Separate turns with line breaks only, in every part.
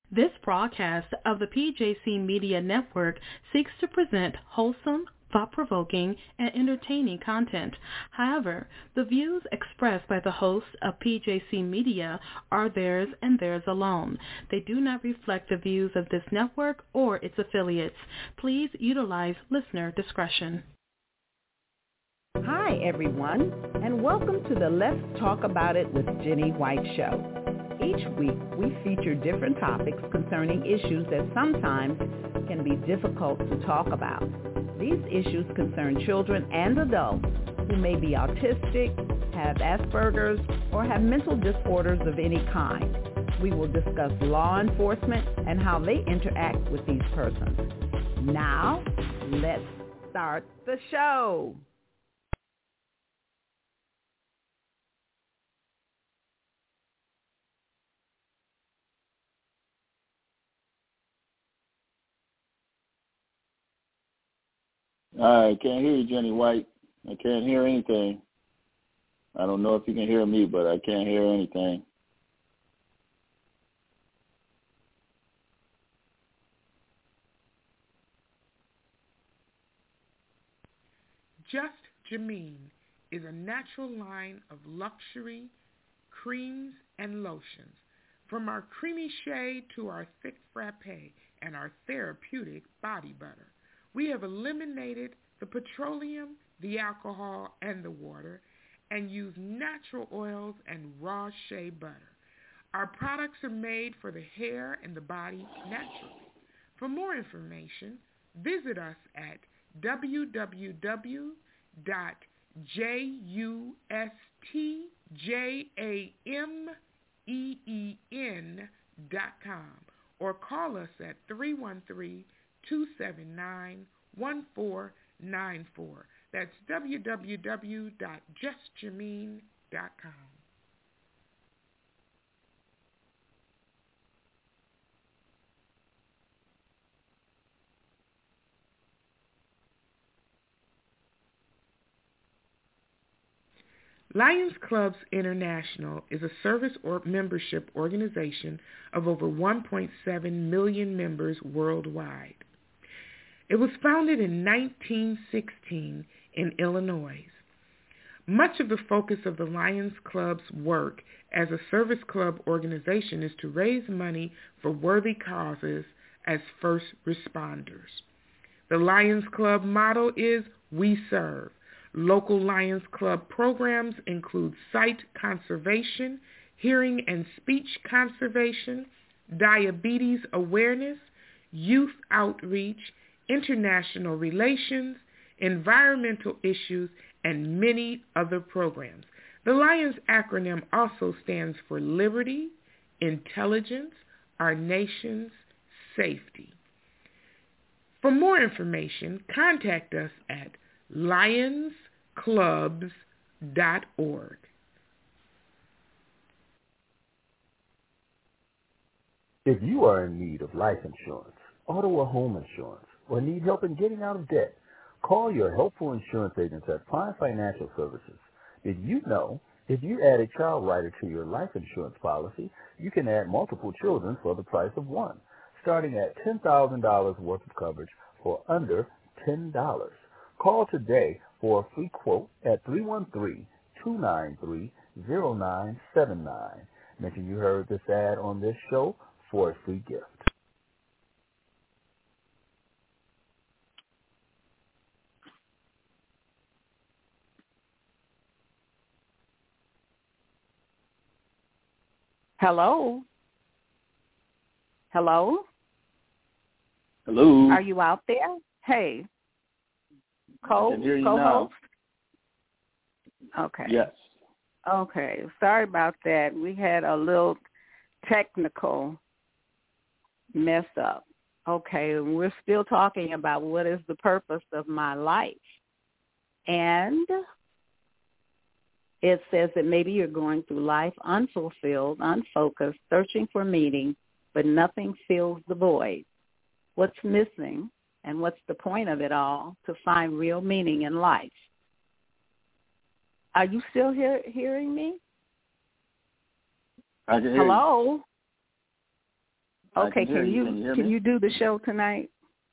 This broadcast of the PJC Media Network seeks to present wholesome, thought-provoking, and entertaining content. However, the views expressed by the hosts of PJC Media are theirs and theirs alone. They do not reflect the views of this network or its affiliates. Please utilize listener discretion.
Hi, everyone, and welcome to the Let's Talk About It with Jenny White show. Each week, we feature different topics concerning issues that sometimes can be difficult to talk about. These issues concern children and adults who may be autistic, have Asperger's, or have mental disorders of any kind. We will discuss law enforcement and how they interact with these persons. Now, let's start the show.
I can't hear you, Jenny White. I can't hear anything. I don't know if you can hear me, but I can't hear anything.
Just Jameen is a natural line of luxury creams and lotions. From our creamy shade to our thick frappe and our therapeutic body butter. We have eliminated the petroleum, the alcohol, and the water, and use natural oils and raw shea butter. Our products are made for the hair and the body naturally. For more information, visit us at www.justjameen.com or call us at 313-279-1494. That's www.justjameen.com. Lions Clubs International is a service or membership organization of over 1.7 million members worldwide. It was founded in 1916 in Illinois. Much of the focus of the Lions Club's work as a service club organization is to raise money for worthy causes as first responders. The Lions Club motto is "We Serve." Local Lions Club programs include sight conservation, hearing and speech conservation, diabetes awareness, youth outreach, international relations, environmental issues, and many other programs. The Lions acronym also stands for Liberty, Intelligence, Our Nation's Safety. For more information, contact us at lionsclubs.org.
If you are in need of life insurance, auto or home insurance, or need help in getting out of debt, call your helpful insurance agents at Prime Financial Services. Did you know if you add a child rider to your life insurance policy, you can add multiple children for the price of one, starting at $10,000 worth of coverage for under $10. Call today for a free quote at 313-293-0979. Mention you heard this ad on this show for a free gift.
Hello? Hello?
Hello.
Are you out there? Hey.
I can hear you now.
Okay.
Yes.
Okay. Sorry about that. We had a little technical mess up. Okay. We're still talking about what is the purpose of my life. And it says that maybe you're going through life unfulfilled, unfocused, searching for meaning, but nothing fills the void. What's missing and what's the point of it all to find real meaning in life? Are you still hearing me?
I can hear
Hello?
you.
Okay,
can
you do the show tonight?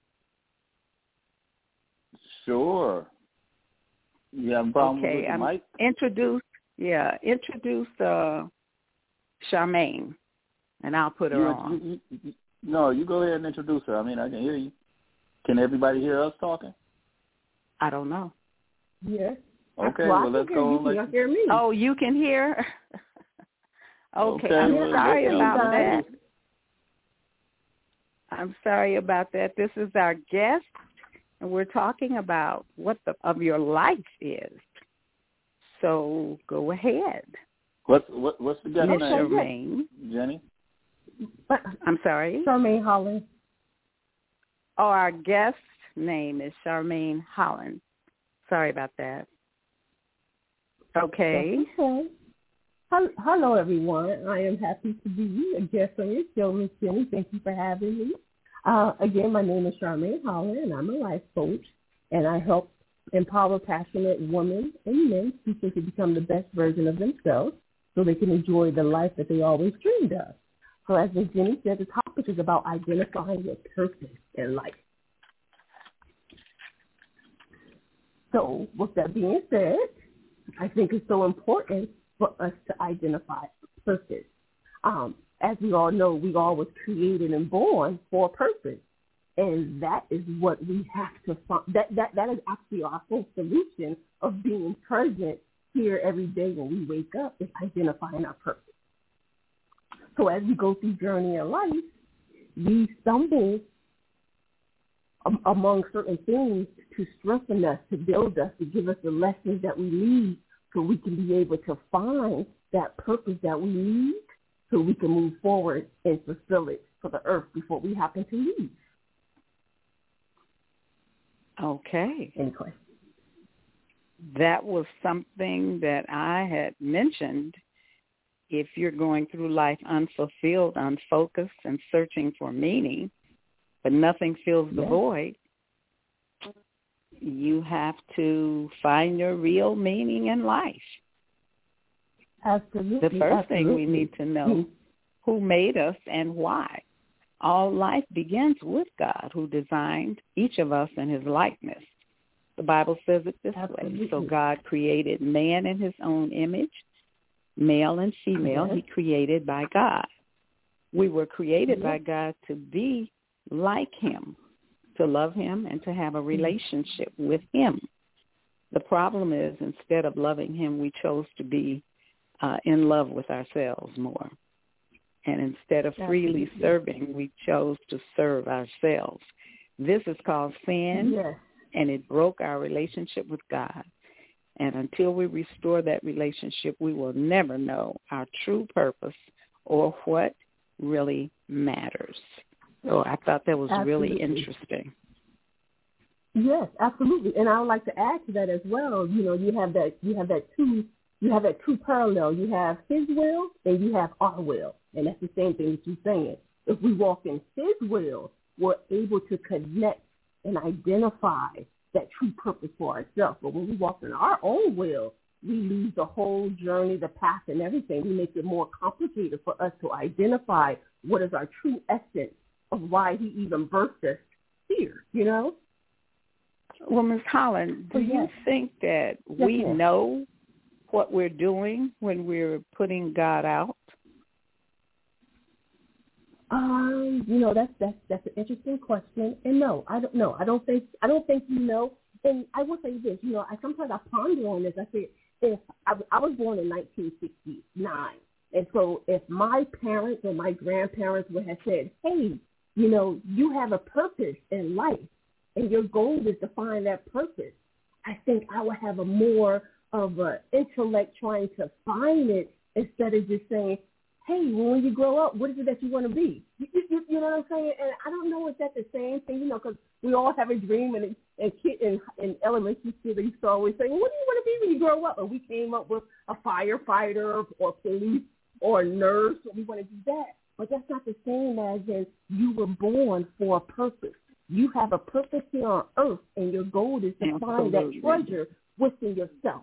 Sure. You have a problem with the mic?
Introduce Charmaine, and I'll put her on.
No, you go ahead and introduce her. I mean, I can hear you. Can everybody hear us talking?
I don't know.
Yes.
Okay, well, let's go.
You can hear me.
Oh, you can hear? Okay, I'm sorry about that. I'm sorry about that. This is our guest, and we're talking about what of your life is. So go ahead.
What's the guest name?
Charmaine.
Jenny?
I'm sorry?
Charmaine Holland.
Oh, our guest name is Charmaine Holland. Sorry about that. Okay.
Okay. Hello, everyone. I am happy to be a guest on your show, Miss Jenny. Thank you for having me. Again, my name is Charmaine Holland, and I'm a life coach, and I help empower passionate women and men seeking to become the best version of themselves so they can enjoy the life that they always dreamed of. So as Ms. Jenny said, the topic is about identifying your purpose in life. So with that being said, I think it's so important for us to identify purpose. As we all know, we all was created and born for a purpose. And that is what we have to find. That is actually our whole solution of being present here every day when we wake up, is identifying our purpose. So as we go through journey in life, we stumble among certain things to strengthen us, to build us, to give us the lessons that we need so we can be able to find that purpose that we need so we can move forward and fulfill it for the earth before we happen to leave.
Okay.
Any questions?
That was something that I had mentioned. If you're going through life unfulfilled, unfocused, and searching for meaning, but nothing fills the void, you have to find your real meaning in life.
Absolutely.
The first thing we need to know, who made us and why. All life begins with God, who designed each of us in his likeness. The Bible says it this way. So God created man in his own image, male and female, he created by God. We were created by God to be like him, to love him, and to have a relationship with him. The problem is, instead of loving him, we chose to be in love with ourselves more. And instead of freely serving, we chose to serve ourselves. This is called sin, and it broke our relationship with God. And until we restore that relationship, we will never know our true purpose or what really matters. So I thought that was really interesting.
Yes, absolutely. And I would like to add to that as well. You know, you have that true parallel. You have his will and you have our will. And that's the same thing that you're saying. If we walk in his will, we're able to connect and identify that true purpose for ourselves. But when we walk in our own will, we lose the whole journey, the path, and everything. We make it more complicated for us to identify what is our true essence of why he even birthed us here, you know?
Well, Ms. Holland, do you think that we know what we're doing when we're putting God out?
You know, that's an interesting question. And no, I don't know. I don't think you know. And I will say this, you know, sometimes I ponder on this. I say, if I was born in 1969, and so if my parents or my grandparents would have said, hey, you know, you have a purpose in life, and your goal is to find that purpose, I think I would have a more of an intellect trying to find it instead of just saying, hey, when you grow up, what is it that you want to be? You know what I'm saying? And I don't know if that's the same thing, you know, because we all have a dream, and in elementary school, they used to always say, well, what do you want to be when you grow up? And we came up with a firefighter or police or a nurse, or we want to do that. But that's not the same as in you were born for a purpose. You have a purpose here on earth, and your goal is to find that treasure within yourself.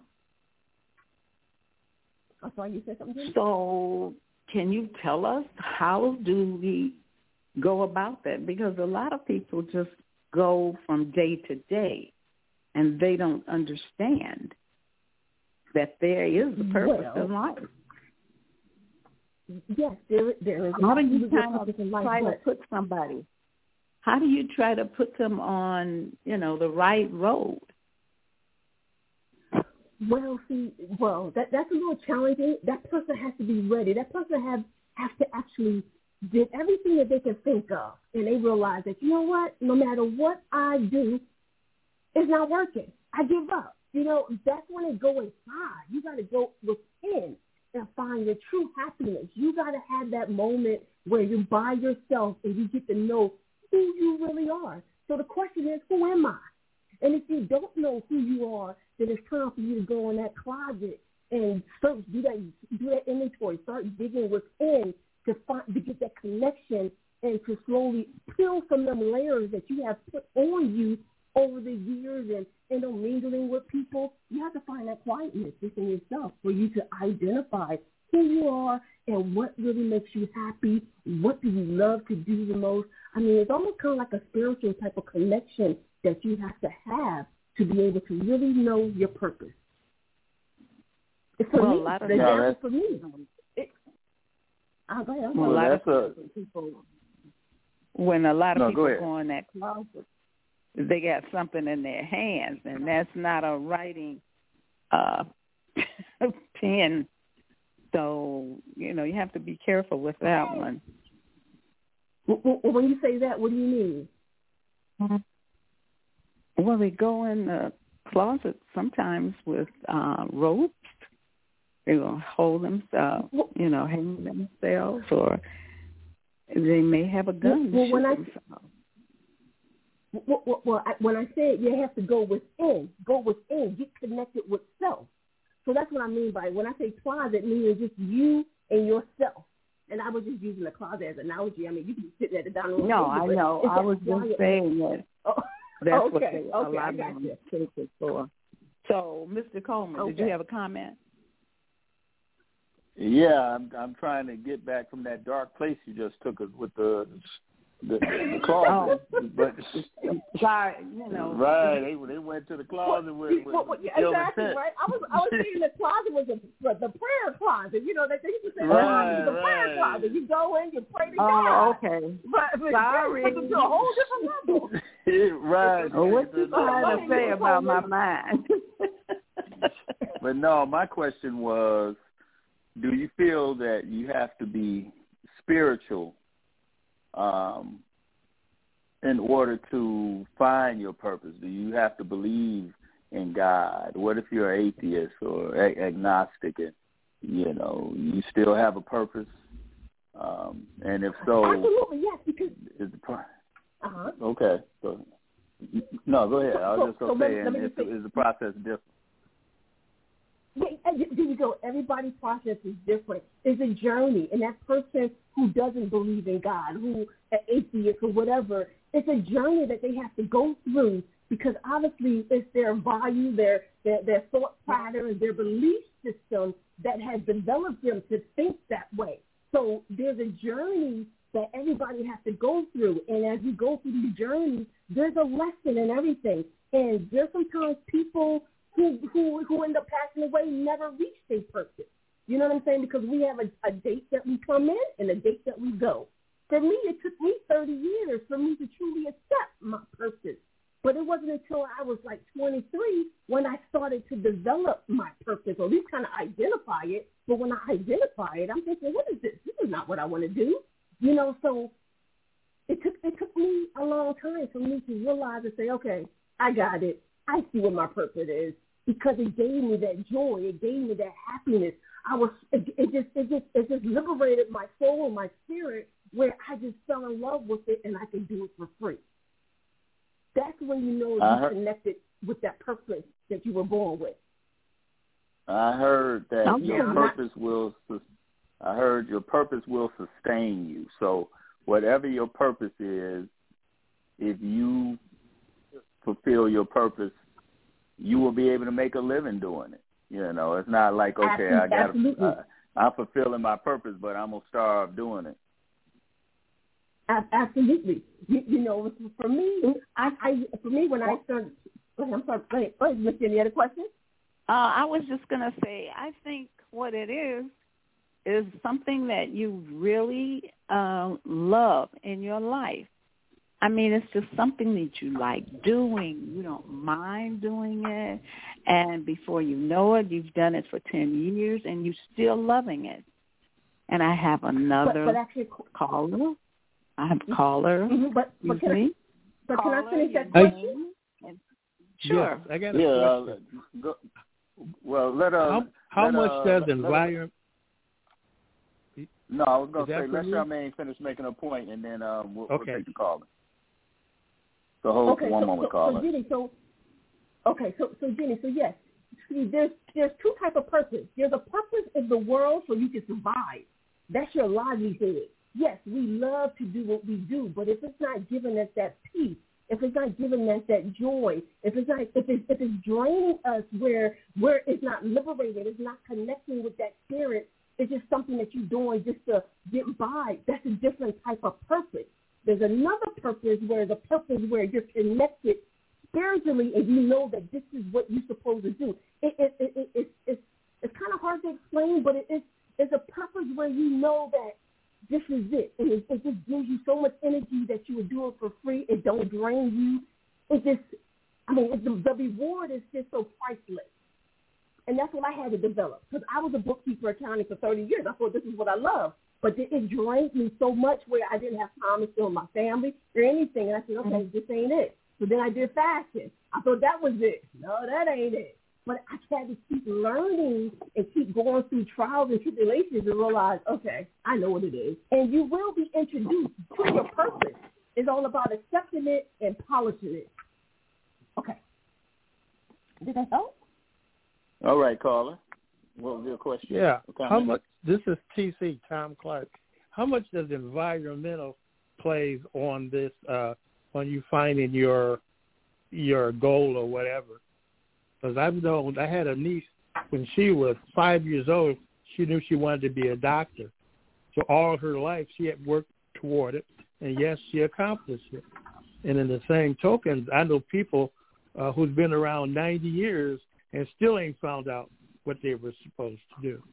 I'm sorry, you said something?
So can you tell us, how do we go about that? Because a lot of people just go from day to day, and they don't understand that there is a purpose in life.
Yes, there is.
How do you try to put somebody? How do you try to put them on, the right road?
Well, that's a little challenging. That person has to be ready. That person has to actually did everything that they can think of, and they realize that, you know what, no matter what I do, it's not working. I give up. That's when they go inside. You got to go within and find your true happiness. You got to have that moment where you're by yourself and you get to know who you really are. So the question is, who am I? And if you don't know who you are, then it's time for you to go in that closet and search, do that inventory, start digging within to get that connection and to slowly peel from them layers that you have put on you over the years and mingling with people. You have to find that quietness within yourself for you to identify who you are and what really makes you happy. What do you love to do the most? I mean, it's almost kind of like a spiritual type of connection that you have to be able to really know your purpose. For me,
when a lot of people go in that closet, they got something in their hands, and that's not a writing pen. So, you have to be careful with that one.
When you say that, what do you mean?
Well, they go in the closet sometimes with ropes. They will hold themselves, hang themselves, or they may have a gun.
When I say it, you have to go within, get connected with self. So that's what I mean by when I say closet, meaning just you and yourself. And I was just using the closet as an analogy. I mean, you can sit there at the dining room.
No, I know. I was just saying that. That's what a lot of them take it for. So, Mr. Coleman, did you have a comment?
Yeah, I'm trying to get back from that dark place you just took us with the closet. But
sorry,
Right, they went to the closet with
exactly right. I was thinking the closet was the prayer closet. That they used to say the prayer closet. You go in, you pray to God.
Oh, okay.
But
sorry,
it's a whole different level.
Right.
What you trying to say about my mind?
But no, my question was, do you feel that you have to be spiritual in order to find your purpose? Do you have to believe in God? What if you're atheist or agnostic and, you still have a purpose? And if so...
Absolutely, yes, because...
Okay. So, no, go ahead. I was just going to say, is the process different?
There you go. Everybody's process is different. It's a journey, and that person who doesn't believe in God, who an atheist or whatever, it's a journey that they have to go through because obviously it's their value, their thought patterns, their belief system that has developed them to think that way. So there's a journey that everybody has to go through, and as you go through the journey, there's a lesson in everything. And there's sometimes people who end up passing away never reach their purpose. You know what I'm saying? Because we have a date that we come in and a date that we go. For me, it took me 30 years for me to truly accept my purpose. But it wasn't until I was like 23 when I started to develop my purpose, or at least kind of identify it. But when I identify it, I'm thinking, what is this? This is not what I want to do. So it took me a long time for me to realize and say, okay, I got it. I see what my purpose is, because it gave me that joy. It gave me that happiness. It just liberated my soul and my spirit, where I just fell in love with it and I could do it for free. That's when you know you're connected with that purpose that you were born with.
I heard that your purpose will sustain you. So whatever your purpose is, if you fulfill your purpose, you will be able to make a living doing it. It's not like, okay, I'm fulfilling my purpose, but I'm going to starve doing it.
Absolutely. You know, for me, when I started, I'm sorry. Go ahead, Miss Jenny, any other questions?
I was just going to say, I think what it is something that you really love in your life. I mean, it's just something that you like doing. You don't mind doing it. And before you know it, you've done it for 10 years, and you're still loving it. And I have another caller. I have a caller.
Mm-hmm, but can I finish that question?
Sure.
Yes, I got a question.
Well, let
how much does environment?
No, I was going to say, let Charmaine finish making a point, and then we'll take the caller. So hold one moment, caller.
Jenny, yes. See, there's two types of purpose. There's a purpose in the world so you can survive. That's your livelihood. Yes, we love to do what we do, but if it's not giving us that peace, if it's not giving us that joy, if it's draining us where it's not liberated, it's not connecting with that spirit, it's just something that you're doing just to get by. That's a different type of purpose. There's another purpose where you're connected spiritually and you know that this is what you're supposed to do. It's kind of hard to explain, but it's a purpose where you know that this is it. And it just gives you so much energy that you would do it for free. It don't drain you. The reward is just so priceless. And that's what I had to develop, because I was a bookkeeper accounting for 30 years. I thought this is what I love. But it drained me so much where I didn't have time to show my family or anything. And I said, okay, this ain't it. So then I did fasting. I thought that was it. No, that ain't it. But I had to keep learning and keep going through trials and tribulations and realize, okay, I know what it is. And you will be introduced to your purpose. It's all about accepting it and polishing it. Okay. Did that help?
All right, caller. What was your question?
Yeah. How much? This is TC, Tom Clark. How much does environmental plays on this, on you finding your goal or whatever? Because I had a niece when she was 5 years old. She knew she wanted to be a doctor. So all her life she had worked toward it, and yes, she accomplished it. And in the same token, I know people who's been around 90 years and still ain't found out what they were supposed to do.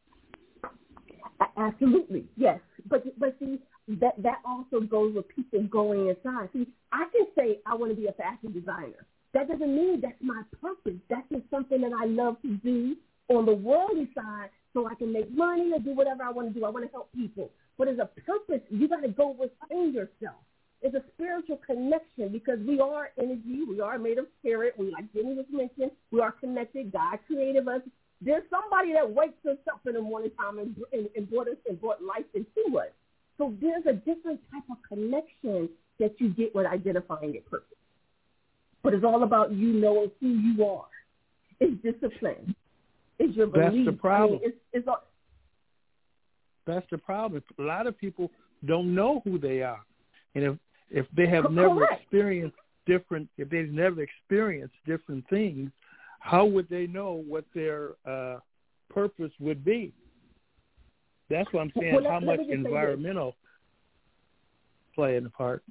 Absolutely, yes. But see, that also goes with people going inside. See, I can say I want to be a fashion designer. That doesn't mean that's my purpose. That's just something that I love to do on the worldly side so I can make money or do whatever I want to do. I want to help people. But as a purpose, you got to go within yourself. It's a spiritual connection because we are energy. We are made of spirit. Like Jenny was mentioned, we are connected. God created us. There's somebody that wakes us up in the morning time and brought life into us. So there's a different type of connection that you get with identifying your purpose. But it's all about you knowing who you are. It's discipline. It's your belief.
That's the problem.
That's
the problem. A lot of people don't know who they are. And if they have never experienced different things, how would they know what their purpose would be? That's what I'm saying. How much environmental play in the part?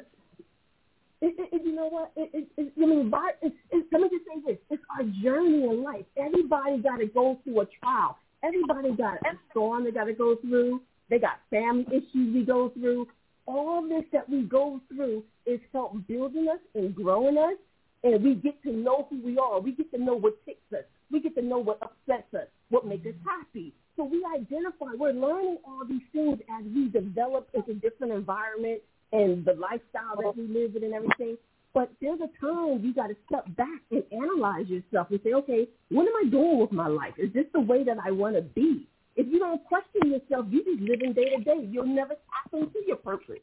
You know what? Let me just say this. It's our journey in life. Everybody got to go through a trial. Everybody got a storm they got to go through. They got family issues we go through. All this that we go through is help building us and growing us, and we get to know who we are. We get to know what ticks us. We get to know what upsets us, what makes us happy. So we identify. We're learning all these things as we develop into different environments and the lifestyle that we live in and everything. But there's a time you got to step back and analyze yourself and say, okay, what am I doing with my life? Is this the way that I want to be? If you don't question yourself, you just living day to day. You'll never tap into your purpose.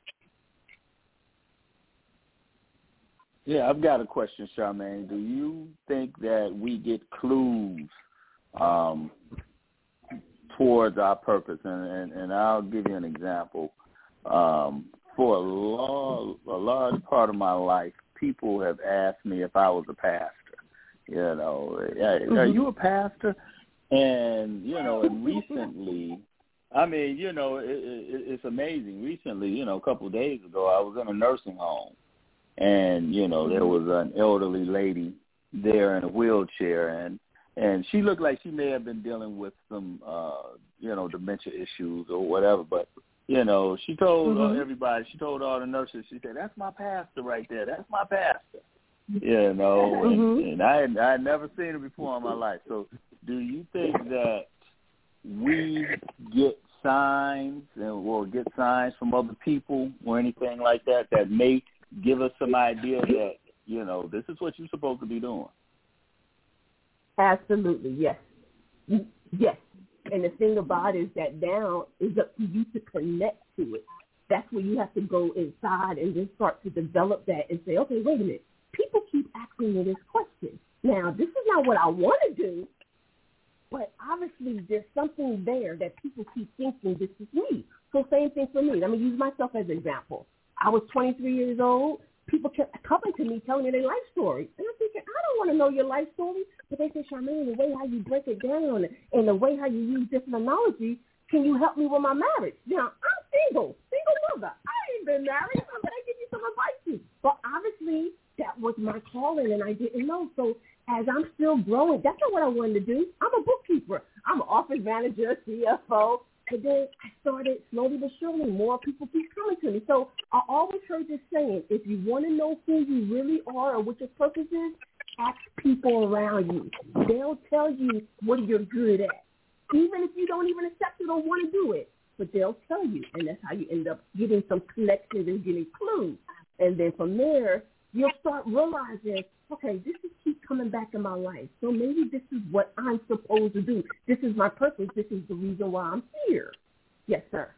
Yeah, I've got a question, Charmaine. Do you think that we get clues towards our purpose? And I'll give you an example. For a large part of my life, people have asked me if I was a pastor. You know, are you a pastor? And, you know, and recently I mean, you know, it's amazing. Recently, you know, a couple of days ago, I was in a nursing home, and, you know, there was an elderly lady there in a wheelchair, and she looked like she may have been dealing with some, you know, dementia issues or whatever. But, you know, she told everybody, she told all the nurses, she said, "That's my pastor right there. That's my pastor." You know, and I had never seen her before in my life. So do you think that we get signs or get signs from other people or anything like that that may give us some idea that, you know, this is what you're supposed to be doing?
Absolutely, yes. Yes. And the thing about it is that now is up to you to connect to it. That's where you have to go inside and then start to develop that and say, okay, wait a minute. People keep asking me this question. Now, this is not what I want to do, but obviously there's something there that people keep thinking this is me. So same thing for me. Let me use myself as an example. I was 23 years old. People kept coming to me telling me their life story. And I'm thinking, I don't want to know your life story. But they say, Charmaine, the way how you break it down and the way how you use different analogies, can you help me with my marriage? Now, I'm single mother. I ain't been married. How can I give you some advice? But obviously, that was my calling, and I didn't know. So as I'm still growing, that's not what I wanted to do. I'm a bookkeeper. I'm an office manager, CFO. But then I started slowly but surely. More people keep coming to me. So I always heard this saying, if you want to know who you really are or what your purpose is, ask people around you. They'll tell you what you're good at, even if you don't even accept it or want to do it. But they'll tell you, and that's how you end up getting some connections and getting clues. And then from there, you'll start realizing, okay, this is keep coming back in my life. So maybe this is what I'm supposed to do. This is my purpose. This is the reason why I'm here. Yes, sir.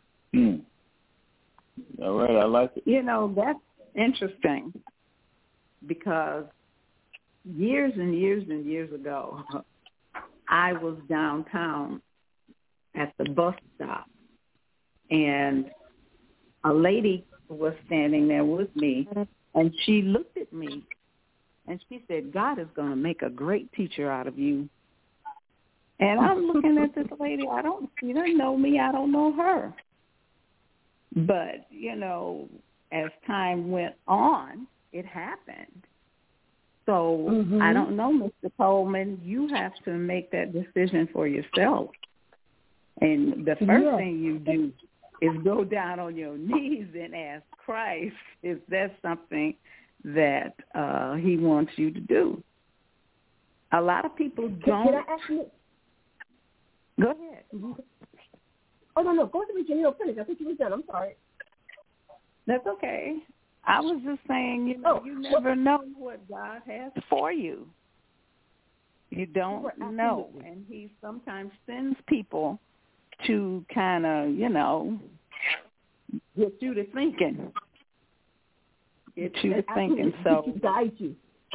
All right, I like it.
You know, that's interesting because years and years and years ago, I was downtown at the bus stop, and a lady was standing there with me, and she looked at me, and she said, God is going to make a great teacher out of you. And I'm looking at this lady. She doesn't know me. I don't know her. But, you know, as time went on, it happened. So I don't know, Mr. Coleman. You have to make that decision for yourself. And the first thing you do is go down on your knees and ask Christ if that's something that he wants you to do. A lot of people don't.
Can I ask you?
Go ahead.
Oh, no. Go ahead, Virginia. No, finish. I think you were done. I'm sorry.
That's okay. I was just saying, you know, you never know what God has for you. You don't know. And he sometimes sends people to kind of, you know, get you to thinking. So
guide you.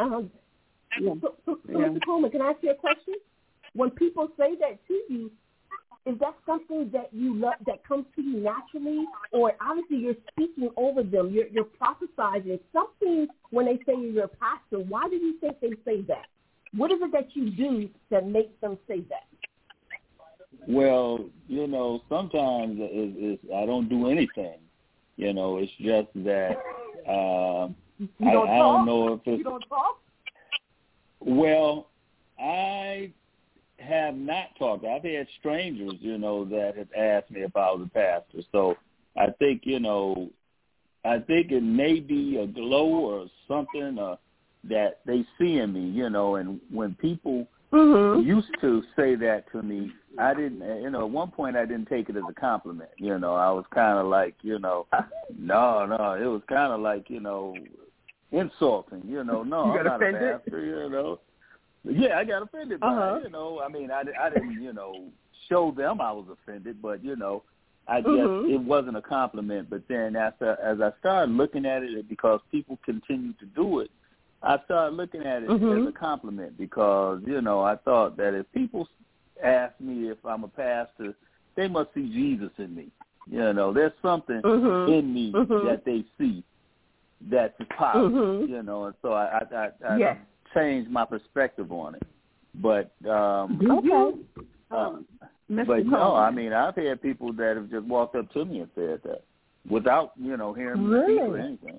So Mr. Coleman, can I ask you a question? When people say that to you, is that something that you love, that comes to you naturally, or obviously you're speaking over them, you're prophesizing something when they say you're a pastor? Why do you think they say that? What is it that you do that makes them say that?
Well, you know, sometimes I don't do anything. You know, it's just that I don't know if it's...
You don't talk?
Well, I have not talked. I've had strangers, you know, that have asked me if I was a pastor. So I think, you know, it may be a glow or something that they see in me, you know, and when people used to say that to me, I didn't, you know, at one point I didn't take it as a compliment. You know, I was kind of like, you know, no, it was kind of like, you know, insulting, you know, no, I'm not offended? A pastor, you know. Yeah, I got offended by it, you know. I mean, I didn't, you know, show them I was offended, but, you know, I guess it wasn't a compliment. But then as I started looking at it, because people continue to do it, I started looking at it as a compliment because, you know, I thought that if people ask me if I'm a pastor, they must see Jesus in me. You know, there's something in me that they see that's positive, you know, and so I changed my perspective on it. But
Mr.
But no,
Coleman.
I mean, I've had people that have just walked up to me and said that without, hearing me
Really?
speak or anything.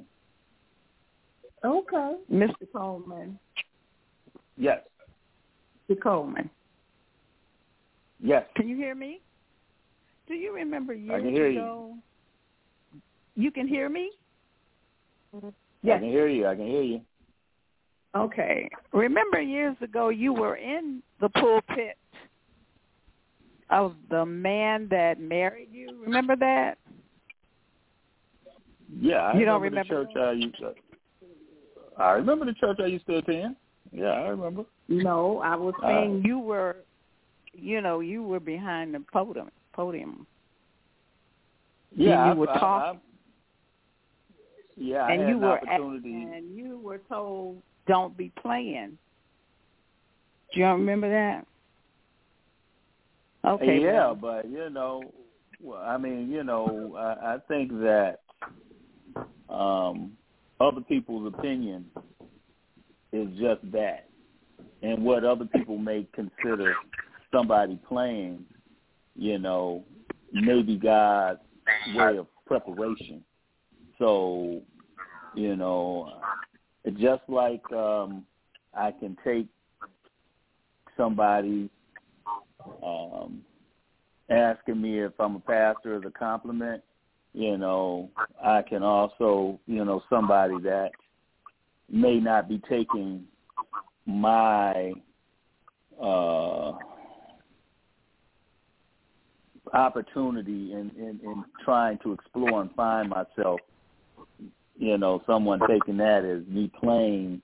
Okay.
Mr. Coleman.
Yes.
Mr. Coleman.
Yes.
Can you hear me? Do you remember years
I can hear
ago? You can hear me?
Yes. I can hear you.
Okay. Remember years ago you were in the pulpit of the man that married you? Remember that?
Yeah, I
you don't
remember
remember
the church I remember the church I used to attend. Yeah, I remember.
No, I was saying you were, you were behind the podium.
Yeah,
and you were talking.
I had an opportunity.
And you were told, "Don't be playing." Do you remember that? Okay.
Yeah,
well.
but I think that other people's opinion is just that, and what other people may consider somebody playing, maybe God's way of preparation. So, just like I can take somebody asking me if I'm a pastor as a compliment, I can also, somebody that may not be taking my opportunity in trying to explore and find myself, someone taking that as me playing,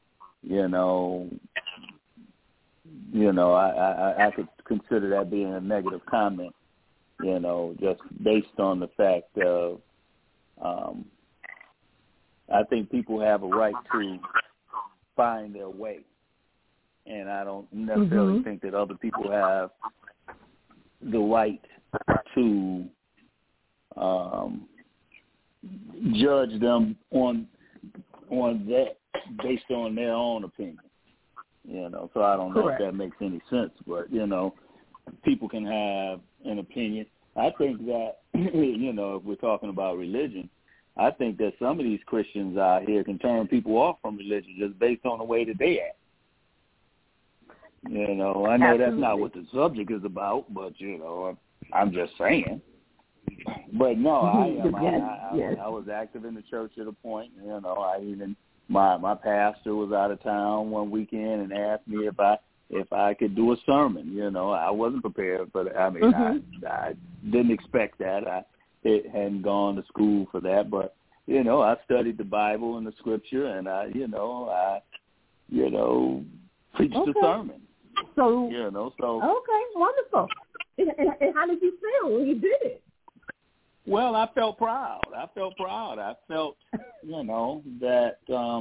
I could consider that being a negative comment, just based on the fact of I think people have a right to find their way. And I don't necessarily think that other people have the right to judge them on that based on their own opinion. So I don't know if that makes any sense, but people can have an opinion. I think that if we're talking about religion, I think that some of these Christians out here can turn people off from religion just based on the way that they act. I know Absolutely. That's not what the subject is about, but I'm just saying. But no, I am. I was active in the church at a point. My pastor was out of town one weekend and asked me if I could do a sermon. I wasn't prepared, but I didn't expect that. I hadn't gone to school for that, but I studied the Bible and the Scripture, and I preached a sermon.
So
okay, wonderful. And how did you feel when you did it?
Well, I felt proud. I felt that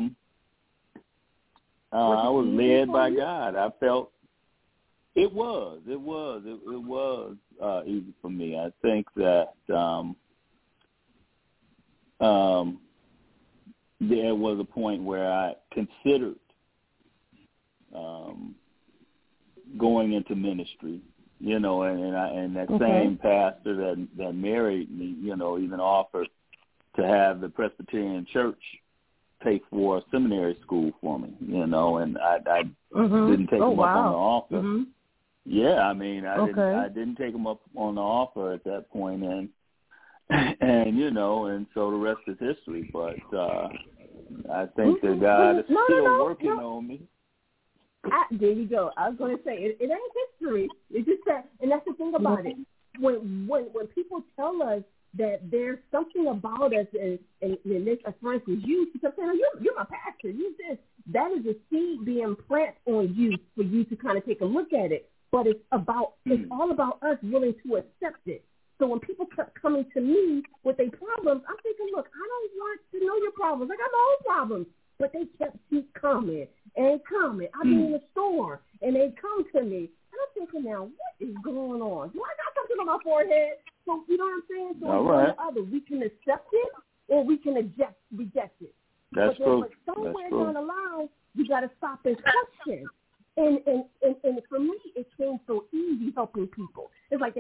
I was led by God. I felt it was easy for me. I think that there was a point where I considered going into ministry, and that same pastor that married me, even offered to have the Presbyterian Church pay for a seminary school for me, and I didn't take him up on the offer.
Mm-hmm.
Yeah, I didn't take him up on the offer at that point, and so the rest is history. But I think that God is still working on me.
There you go. I was going to say it ain't history. It's just that, and that's the thing about it. When people tell us that there's something about us, and this, for instance, you keep saying, "You're my pastor. You this." That is a seed being planted on you for you to kind of take a look at it. But it's all about us willing to accept it. So when people kept coming to me with their problems, I'm thinking, look, I don't want to know your problems. I got my own problems. But they keep coming and coming. I be in the store, and they come to me. And I'm thinking, now, what is going on? Do I got something on my forehead? So, you know what I'm saying? So one or the other, we can accept it or we can reject it.
That's true.
But somewhere down the line, you got to stop and question. And for me, it came so easy helping people. It's like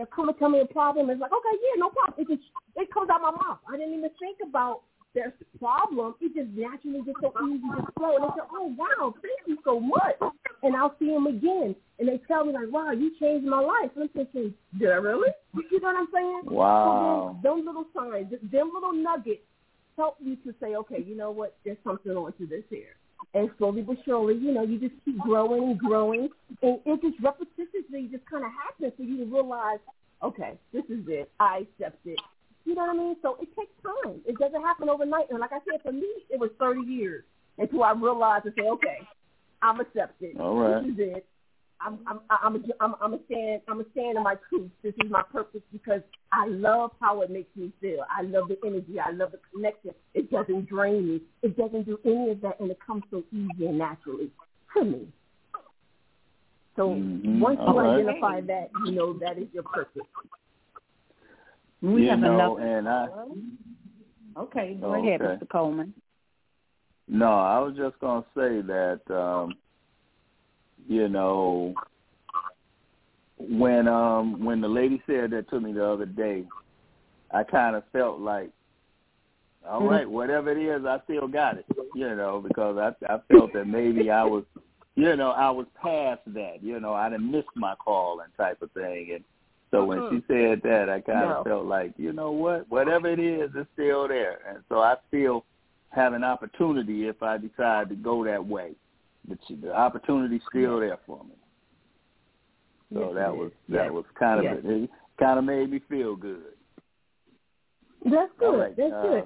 tell me a problem. It's like, okay, yeah, no problem. It comes out my mouth. I didn't even think about there's a problem. It just naturally just so easy to flow. And they say, oh, wow, thank you so much. And I'll see them again. And they tell me, like, wow, you changed my life. And I'm thinking, did I really? You know what I'm saying?
Wow.
So them little signs, them little nuggets help you to say, okay, you know what, there's something on to this here. And slowly but surely, you just keep growing and growing. And it just repetitively just kind of happens for you to realize, okay, this is it. I accept it. You know what I mean? So it takes time. It doesn't happen overnight. And like I said, for me, it was 30 years until I realized and say, okay, I'm accepted.
All right.
This is it. I'm a stand in my truth. This is my purpose because I love how it makes me feel. I love the energy. I love the connection. It doesn't drain me. It doesn't do any of that, and it comes so easy and naturally to me. So once you identify that, you know that is your purpose.
We have enough.
Okay,
go ahead, Mr. Coleman.
No, I was just going to say that, when the lady said that to me the other day, I kind of felt like, all right, whatever it is, I still got it, because I felt that maybe I was, I was past that, I done missed my call and type of thing. And so when she said that, I kind of felt like, you know what, whatever it is, it's still there. And so I still have an opportunity if I decide to go that way. The opportunity's still there for me. So that was kind of it kind of made me feel good.
That's good.
Right,
That's good.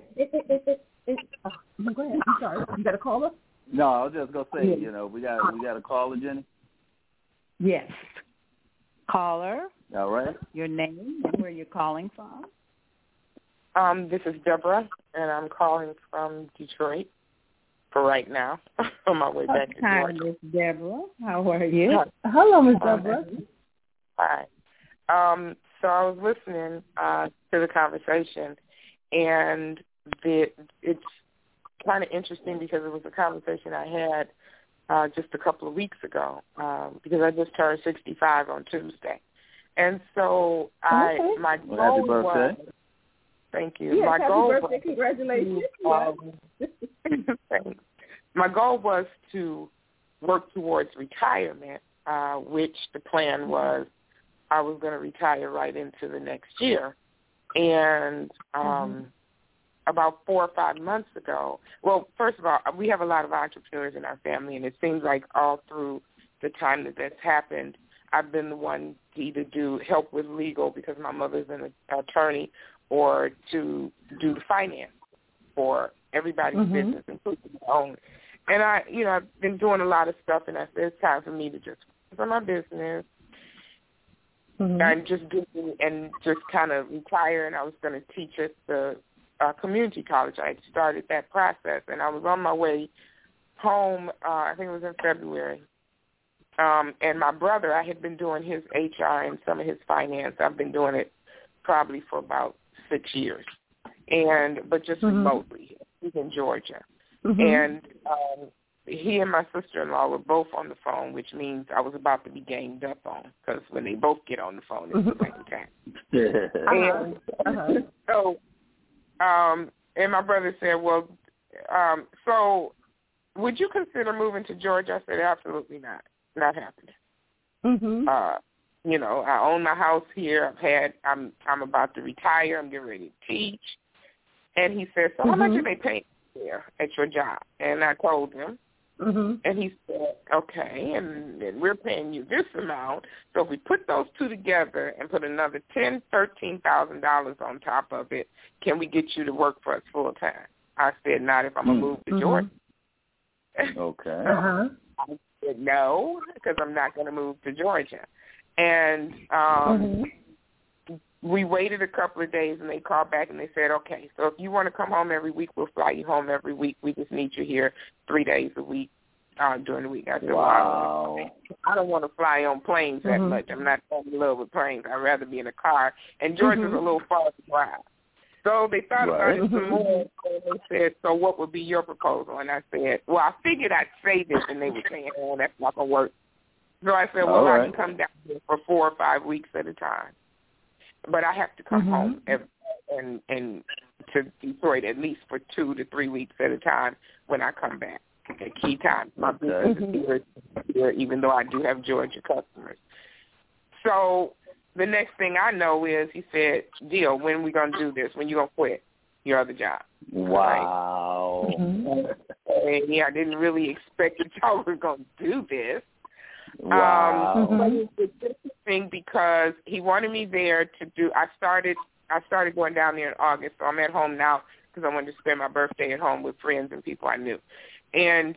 Go ahead. I'm sorry. You got a caller?
No, I was just gonna say, we got a caller, Jenny.
Yes. Caller.
All right.
Your name and where you're calling from.
This is Deborah, and I'm calling from Detroit for right now. On my way back to
Hi,
Georgia.
Miss Deborah. How are you?
Hello, Miss Deborah.
Hi. So I was listening to the conversation, and it's kind of interesting because it was a conversation I had just a couple of weeks ago because I just turned 65 on Tuesday. And so my goal was, thank you.
Yes,
my
happy
goal
birthday,
was,
congratulations.
thanks. My goal was to work towards retirement, which the plan was I was going to retire right into the next year. And about 4 or 5 months ago, well, first of all, we have a lot of entrepreneurs in our family, and it seems like all through the time that that's happened, I've been the one to either help with legal because my mother's an attorney or to do the finance for everybody's business, including my own. And I've been doing a lot of stuff, and I said it's time for me to just focus on my business and just kind of retire. And I was going to teach at the community college. I had started that process, and I was on my way home. I think it was in February. And my brother, I had been doing his HR and some of his finance. I've been doing it probably for about 6 years, but just remotely. He's in Georgia. And he and my sister-in-law were both on the phone, which means I was about to be ganged up on because when they both get on the phone, it's the same time. And my brother said, well, so would you consider moving to Georgia? I said, absolutely not. Not happening. I own my house here. I'm about to retire. I'm getting ready to teach. And he said, so how much are they paying here at your job? And I told him. And he said, okay, and we're paying you this amount. So if we put those two together and put another $10,000, $13,000 on top of it, can we get you to work for us full time? I said, not if I'm going to move to Georgia.
Okay.
I said, no, because I'm not going to move to Georgia. And we waited a couple of days, and they called back, and they said, okay, so if you want to come home every week, we'll fly you home every week. We just need you here 3 days a week during the week. I said,
wow.
Well, I don't want to fly on planes that much. I'm not in love with planes. I'd rather be in a car. And Georgia's a little far to drive. So they thought about it some more, and they said, so what would be your proposal? And I said, well, I figured I'd say this, and they were saying, oh, that's not going to work. So I said, well, I can come down here for 4 or 5 weeks at a time. but I have to come home and to Detroit at least for 2 to 3 weeks at a time when I come back. At key times, my business is here, even though I do have Georgia customers. So the next thing I know is he said, "Deal, when are we going to do this? When you going to quit your other job?"
Wow.
And yeah, I didn't really expect that y'all were going to do this.
Wow.
But it's interesting because he wanted me there to do. I started going down there in August, so I'm at home now because I wanted to spend my birthday at home with friends and people I knew. And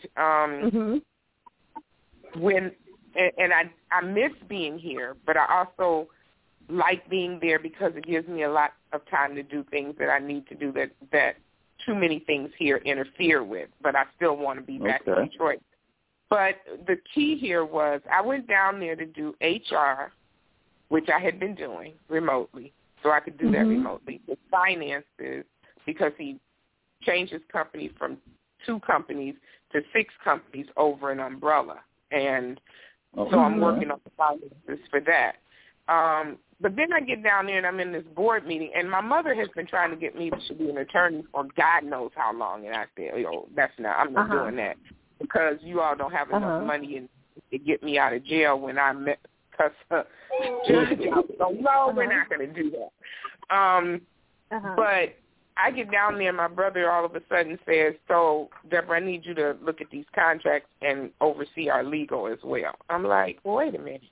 I miss being here, but I also like being there because it gives me a lot of time to do things that I need to do that too many things here interfere with. But I still want to be back in Detroit. But the key here was I went down there to do HR, which I had been doing remotely, so I could do that remotely. The finances, because he changed his company from 2 companies to 6 companies over an umbrella. And so I'm working on the finances for that. But then I get down there and I'm in this board meeting, and my mother has been trying to get me to be an attorney for God knows how long. And I said, I'm not doing that because you all don't have enough money to get me out of jail when I met, because judge don't know we're not going to do that. But I get down there, and my brother all of a sudden says, "So, Deborah, I need you to look at these contracts and oversee our legal as well." I'm like, well, wait a minute.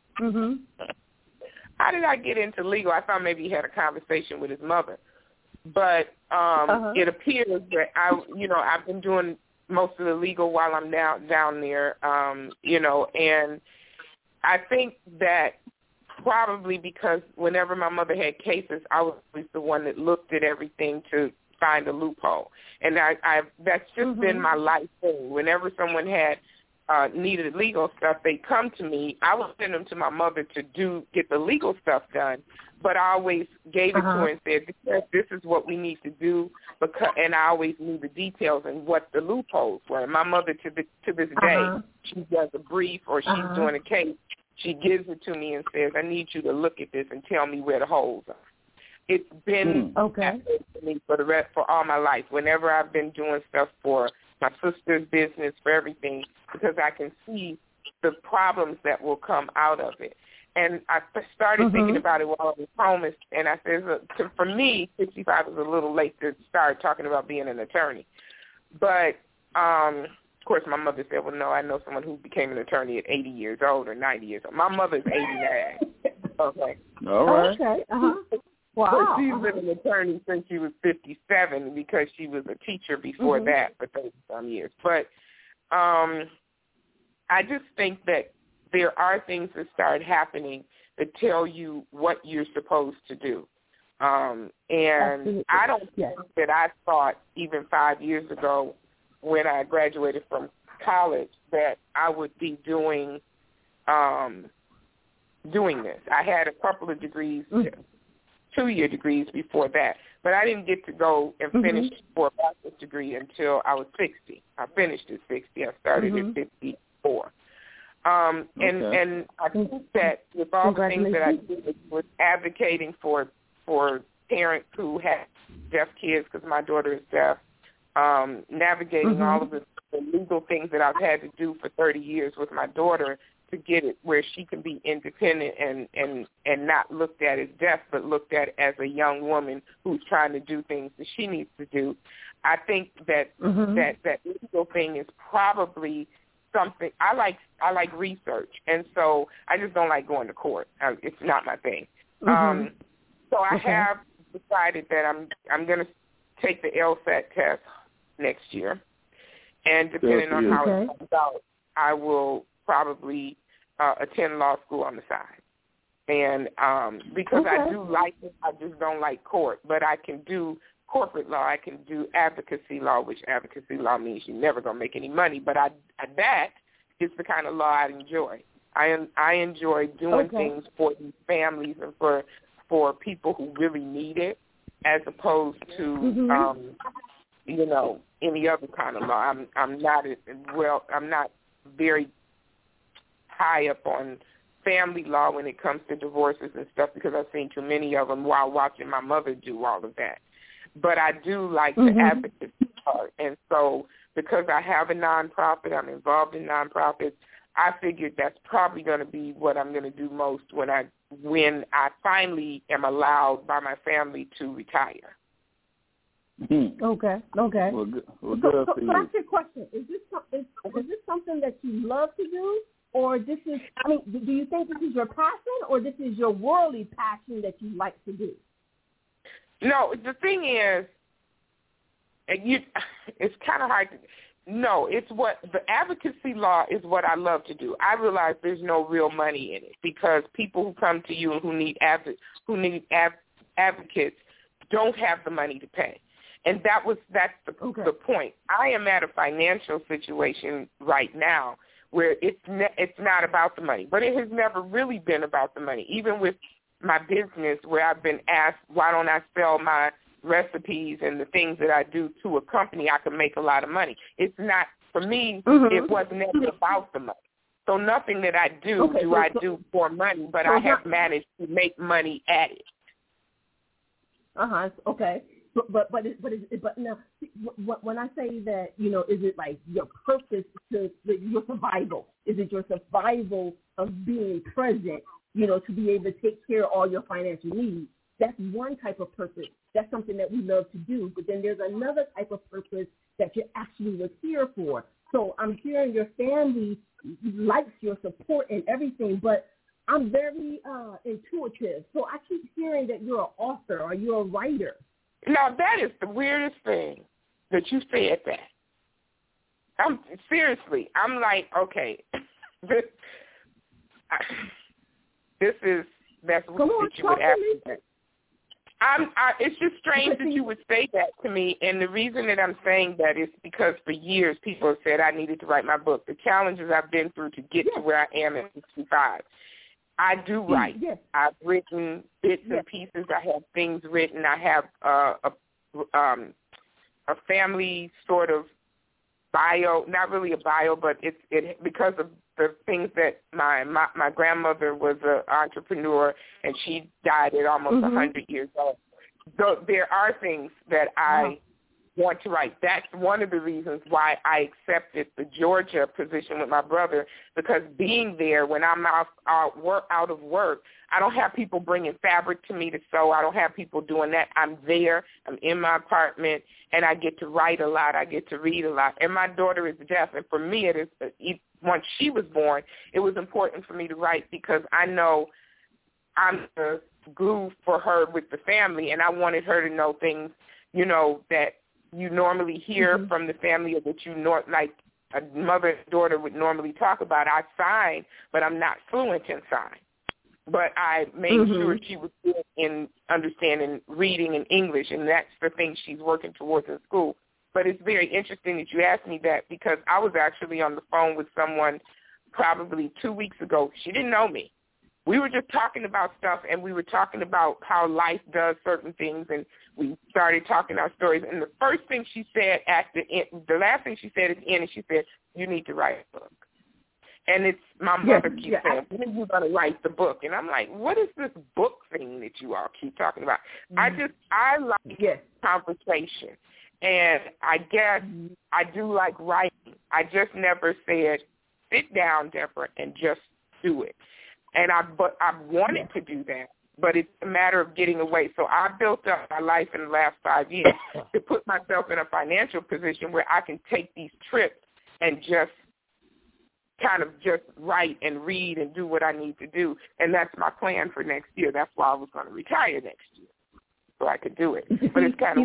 How did I get into legal? I thought maybe he had a conversation with his mother. But it appears that I've been doing most of the legal while I'm down there, and I think that probably because whenever my mother had cases, I was the one that looked at everything to find a loophole. And that's just been my life thing. Whenever someone had needed legal stuff, they'd come to me. I would send them to my mother to get the legal stuff done, but I always gave it to her and said, this is what we need to do, and I always knew the details and what the loopholes were. My mother, to this day, she does a brief or she's doing a case, she gives it to me and says, I need you to look at this and tell me where the holes are. It's been for me for all my life. Whenever I've been doing stuff for my sister's business, for everything, because I can see the problems that will come out of it. And I started thinking about it while I was home, and I said, for me, 65 is a little late to start talking about being an attorney. But, of course, my mother said, well, no, I know someone who became an attorney at 80 years old or 90 years old. My mother's 89. Okay.
All right.
Okay.
Wow. But she's been an attorney since she was 57 because she was a teacher before that for 30-some years. But I just think that there are things that start happening that tell you what you're supposed to do. And I don't think that I thought even 5 years ago when I graduated from college that I would be doing this. I had a couple of degrees, 2-year degrees before that, but I didn't get to go and finish for a bachelor's degree until I was 60. I finished at 60. I started at 54. And I think that with all the things that I did was advocating for parents who have deaf kids, because my daughter is deaf, navigating all of the legal things that I've had to do for 30 years with my daughter to get it where she can be independent and not looked at as deaf, but looked at as a young woman who's trying to do things that she needs to do. I think that that legal thing is probably something I like research, and so I just don't like going to court. It's not my thing. So I have decided that I'm going to take the LSAT test next year, and depending on how it comes out, I will probably attend law school on the side. And because I do like it, I just don't like court. But I can do corporate law. I can do advocacy law, which advocacy law means you're never going to make any money. But that is the kind of law I enjoy. I enjoy doing things for these families and for people who really need it, as opposed to any other kind of law. I'm not very high up on family law when it comes to divorces and stuff because I've seen too many of them while watching my mother do all of that. But I do like the advocacy part. And so because I have a nonprofit, I'm involved in nonprofits, I figured that's probably going to be what I'm going to do most when I finally am allowed by my family to retire.
Okay.
Well, good for you.
So ask your question. Is this something that you love to do, or this is? I mean, do you think this is your passion, or this is your worldly passion that you like to do?
No, the thing is, it's kind of hard to. No, it's what the advocacy law is what I love to do. I realize there's no real money in it because people who come to you and who need advocates don't have the money to pay. And that's the point. I am at a financial situation right now where it's not about the money, but it has never really been about the money. Even with my business where I've been asked, why don't I sell my recipes and the things that I do to a company, I can make a lot of money. It's not, for me, it was never about the money. So nothing that I do, I do for money, but I have managed to make money at it.
Okay. But now, when I say that, is it like your purpose to your survival? Is it your survival of being present, to be able to take care of all your financial needs? That's one type of purpose. That's something that we love to do. But then there's another type of purpose that you actually was here for. So I'm hearing your family likes your support and everything, but I'm very intuitive. So I keep hearing that you're an author or you're a writer.
Now, that is the weirdest thing that you said that. I'm like, okay, that's what you would ask me. It's just strange that you would say that to me, and the reason that I'm saying that is because for years people have said I needed to write my book. The challenges I've been through to get to where I am at 65. I do write. Yes. I've written bits and pieces. I have things written. I have a family sort of bio, not really a bio, but it because of the things that my grandmother was an entrepreneur and she died at almost 100 years old. So there are things that I want to write. That's one of the reasons why I accepted the Georgia position with my brother, because being there when I'm out of work, I don't have people bringing fabric to me to sew. I don't have people doing that. I'm there. I'm in my apartment, and I get to write a lot. I get to read a lot. And my daughter is deaf, and for me, once she was born, it was important for me to write because I know I'm the glue for her with the family, and I wanted her to know things, that you normally hear from the family or that like a mother and daughter would normally talk about. I sign, but I'm not fluent in sign. But I made sure she was good in understanding reading and English, and that's the thing she's working towards in school. But it's very interesting that you asked me that because I was actually on the phone with someone probably 2 weeks ago. She didn't know me. We were just talking about stuff, and we were talking about how life does certain things, and we started talking our stories. And the first thing she said at the end, the last thing she said at the end, is she said, "You need to write a book." And it's my mother keeps saying, "When are you going to write the book?" And I'm like, what is this book thing that you all keep talking about? I like conversation, and I guess I do like writing. I just never said, sit down, Deborah, and just do it. And I wanted to do that, but it's a matter of getting away. So I built up my life in the last 5 years to put myself in a financial position where I can take these trips and just kind of just write and read and do what I need to do. And that's my plan for next year. That's why I was going to retire next year, so I could do it. But it's kind of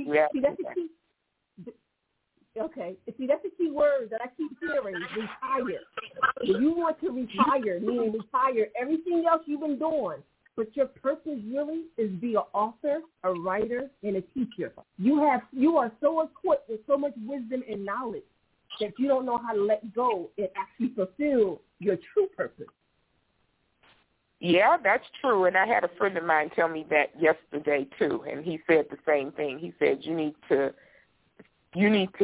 Okay. See, that's the key word that I keep hearing, retire. You want to retire, meaning retire everything else you've been doing. But your purpose really is be an author, a writer, and a teacher. You are so equipped with so much wisdom and knowledge that you don't know how to let go and actually fulfill your true purpose.
Yeah, that's true. And I had a friend of mine tell me that yesterday, too, and he said the same thing. He said, you need to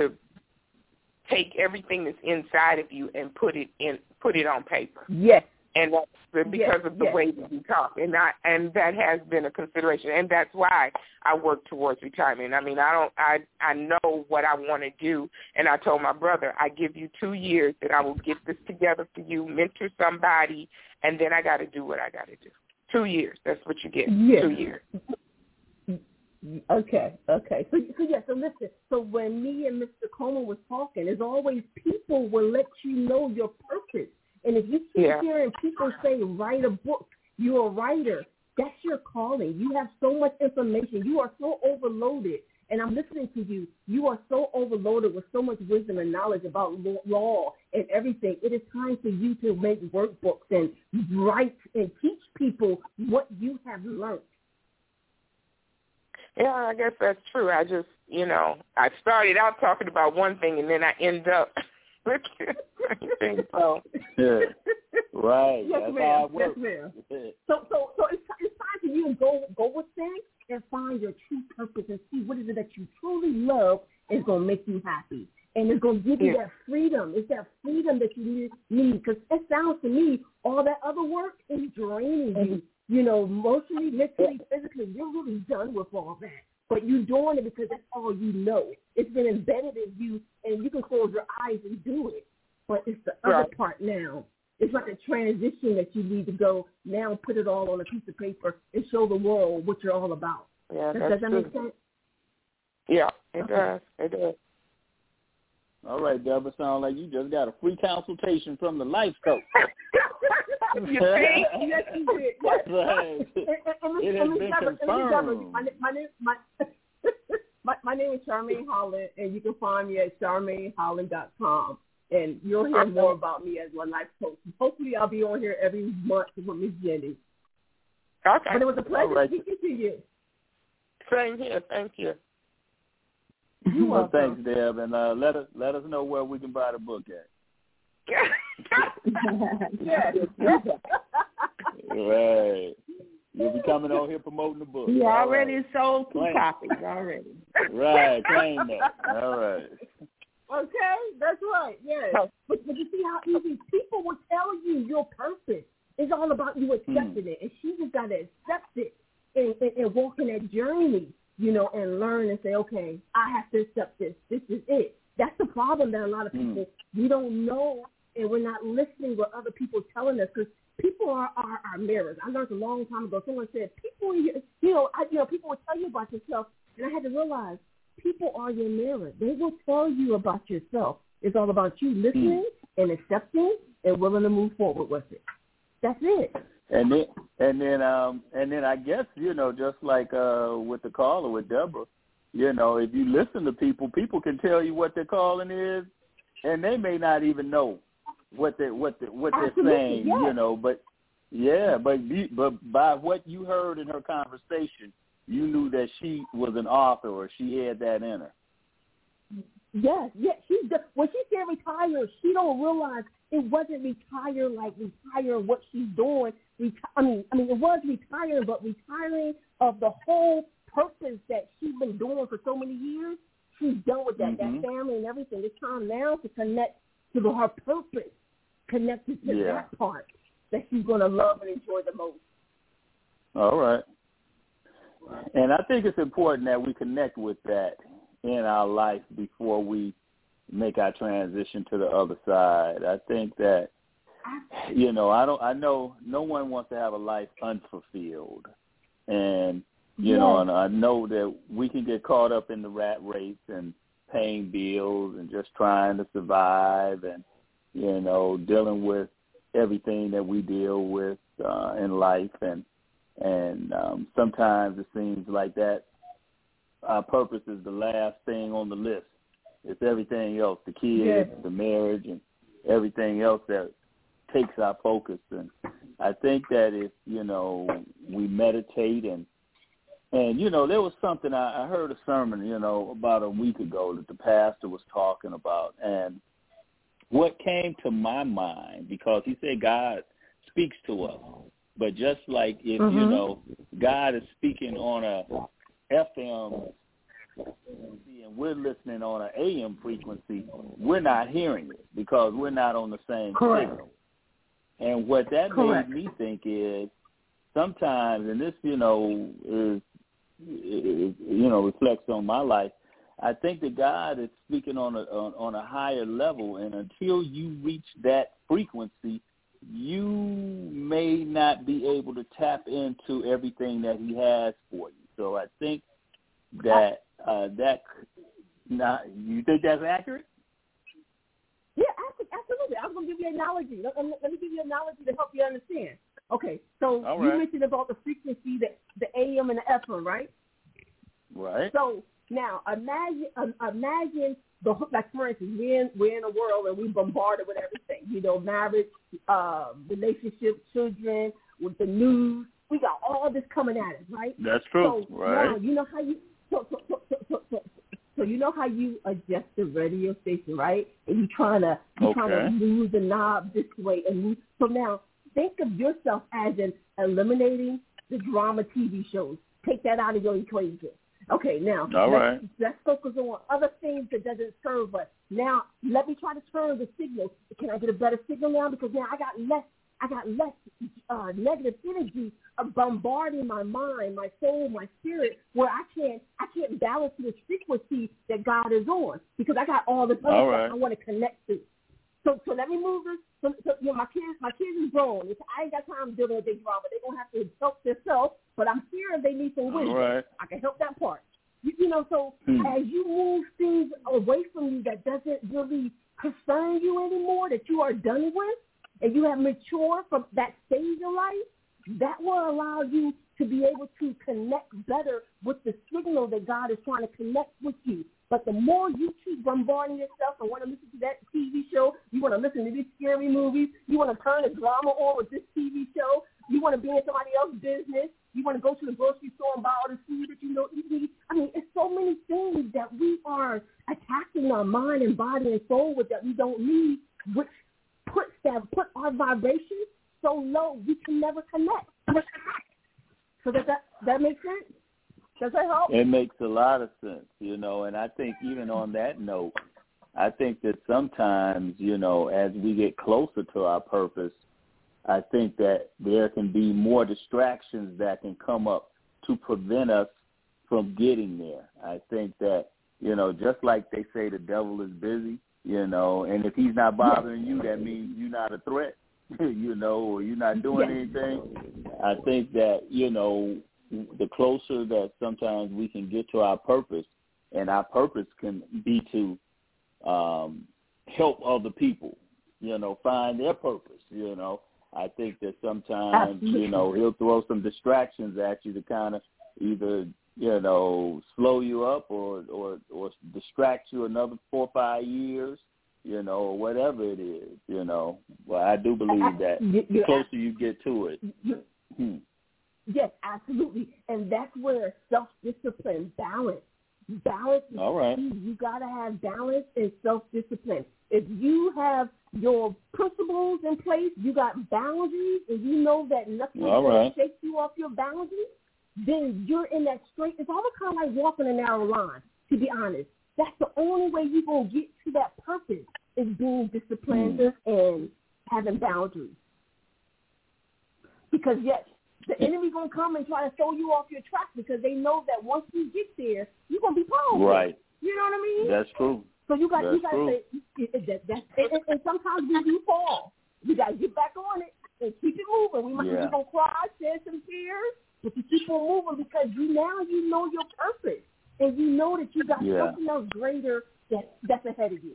take everything that's inside of you and put it on paper.
Yes.
And that's because of the way that we talk, and that has been a consideration, and that's why I work towards retirement. I mean, I know what I want to do, and I told my brother, I give you 2 years that I will get this together for you, mentor somebody, and then I got to do what I got to do. 2 years, that's what you get.
Yes.
2 years.
Okay. So listen. So when me and Mr. Coleman was talking, as always, people will let you know your purpose. And if you keep hearing people say, write a book, you're a writer, that's your calling. You have so much information. You are so overloaded. And I'm listening to you. You are so overloaded with so much wisdom and knowledge about law and everything. It is time for you to make workbooks and write and teach people what you have learned.
Yeah, I guess that's true. I just, I started out talking about one thing, and then I end up with everything. So.
Yeah. Right.
Yes,
that's
ma'am.
how it works.
Yes, ma'am. So it's time for you to go within and find your true purpose and see what is it that you truly love is going to make you happy. And it's going to give you that freedom. It's that freedom that you need. Because it sounds to me, all that other work is draining you. Emotionally, mentally, physically, you're really done with all that. But you're doing it because that's all you know. It's been embedded in you, and you can close your eyes and do it. But it's the other part now. It's like a transition that you need to go now, put it all on a piece of paper and show the world what you're all about.
Yeah,
does that make sense?
Yeah, it does. It does.
All right, Deborah, sounds like you just got a free consultation from the life coach.
You think?
Yes, you did. Yes.
Right. It has been confirmed.
My name is Charmaine Holland, and you can find me at CharmaineHolland.com. And you'll hear more about me as my life coach. Hopefully, I'll be on here every month with Miss Jenny.
Okay.
But it was a pleasure speaking to you.
Same here. Thank you.
You're welcome.
Thanks, Deb, and let us know where we can buy the book at.
Yes.
Right. You'll be coming on here promoting the book.
You already sold 2 copies already.
Right. Claim that. All right.
Okay, that's right. Yes. But you see how easy people will tell you your purpose. It's all about you accepting it, and she just got to accept it and walk in that journey, and learn and say, okay, I have to accept this. This is it. That's the problem that a lot of people, we don't know, and we're not listening what other people are telling us, because people are our mirrors. I learned a long time ago, someone said, people will tell you about yourself, and I had to realize people are your mirror. They will tell you about yourself. It's all about you listening and accepting and willing to move forward with it. That's it.
And then I guess, just like with the caller with Deborah, if you listen to people can tell you what their calling is, and they may not even know what they're saying,
yes.
but by what you heard in her conversation, you knew that she was an author or she had that in her.
Yes. When she said retire, she don't realize it wasn't retire like retire what she's doing. It was retiring, but retiring of the whole purpose that she's been doing for so many years. She's done with that, that family and everything. It's time now to connect to her purpose, connected to that part that she's going to love and enjoy the most.
All right. And I think it's important that we connect with that in our life before we make our transition to the other side. I think that, I know no one wants to have a life unfulfilled. And, and I know that we can get caught up in the rat race and paying bills and just trying to survive and, dealing with everything that we deal with in life. And sometimes it seems like that our purpose is the last thing on the list. It's everything else, the kids, the marriage, and everything else that takes our focus. And I think that if, we meditate and there was something, I heard a sermon, about a week ago that the pastor was talking about. And what came to my mind, because he said God speaks to us, but just like if, God is speaking on a FM frequency and we're listening on an AM frequency, we're not hearing it because we're not on the same signal. And what that
Correct.
made me think is sometimes, and this, is reflects on my life. I think that God is speaking on a higher level, and until you reach that frequency, you may not be able to tap into everything that He has for you. So I think that you think that's accurate?
Yeah, absolutely. I was going to give you an analogy. Let me give you an analogy to help you understand. Okay, so you mentioned about the frequency, the AM and the FM, right?
Right.
So now imagine like for instance, we're in a world and we bombarded with everything. Marriage, relationships, children, with the news. We got all this coming at us, right?
That's true.
So
right.
Now you know how you so you know how you adjust the radio station, right? And you're trying to move the knob this way and move. So now think of yourself as in eliminating the drama TV shows. Take that out of your equation. Okay, now let's focus on other things that doesn't serve us. Now let me try to turn the signal. Can I get a better signal now? Because now I got less negative energy of bombarding my mind, my soul, my spirit, where I can't balance this frequency that God is on because I got all this other stuff I want to connect to. So let me move this. So my kids is grown. I ain't got time dealing with their drama. They're gonna have to help themselves. But I'm hearing they need some wisdom. I can help that part. So as you move things away from you that doesn't really concern you anymore, that you are done with, and you have matured from that stage of life, that will allow you to be able to connect better with the signal that God is trying to connect with you. But the more you keep bombarding yourself and want to listen to that TV show, you want to listen to these scary movies, you want to turn the drama on with this TV show, you want to be in somebody else's business, you want to go to the grocery store and buy all the food that you know you need. I mean, it's so many things that we are attacking our mind and body and soul with that we don't need, which put our vibration so low we can never connect. So that makes sense? Does that help?
It makes a lot of sense, and I think even on that note, I think that sometimes, as we get closer to our purpose, I think that there can be more distractions that can come up to prevent us from getting there. I think that, just like they say the devil is busy, and if he's not bothering you, that means you're not a threat, or you're not doing anything. I think that, the closer that sometimes we can get to our purpose, and our purpose can be to help other people, find their purpose, I think that sometimes, he'll throw some distractions at you to kind of either, slow you up or distract you another 4 or 5 years, or whatever it is, Well, I do believe that the closer you get to it.
Yes, absolutely. And that's where self-discipline, balance is key. You got to have balance and self-discipline. If you have your principles in place, you got boundaries, and you know that nothing will shake you off your boundaries, then you're in that straight. It's almost kind of like walking a narrow line, to be honest. That's the only way you're going to get to that purpose is being disciplined and having boundaries. Because, yes, the enemy going to come and try to throw you off your track because they know that once you get there, you're going to be powerful.
Right.
You know what I mean?
That's true.
So you got to say, and sometimes we do fall. You got to get back on it and keep it moving. We might be going to cry, shed some tears, but you keep on moving because you know your purpose. And you know that you got something else greater that's ahead of you.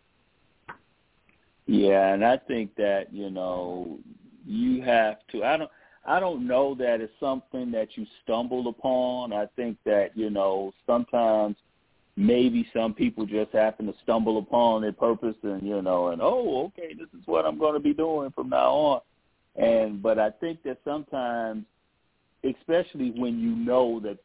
Yeah, and I think that, you have to. I don't know that it's something that you stumbled upon. I think that, sometimes maybe some people just happen to stumble upon their purpose and, okay, this is what I'm going to be doing from now on. But I think that sometimes, especially when you know that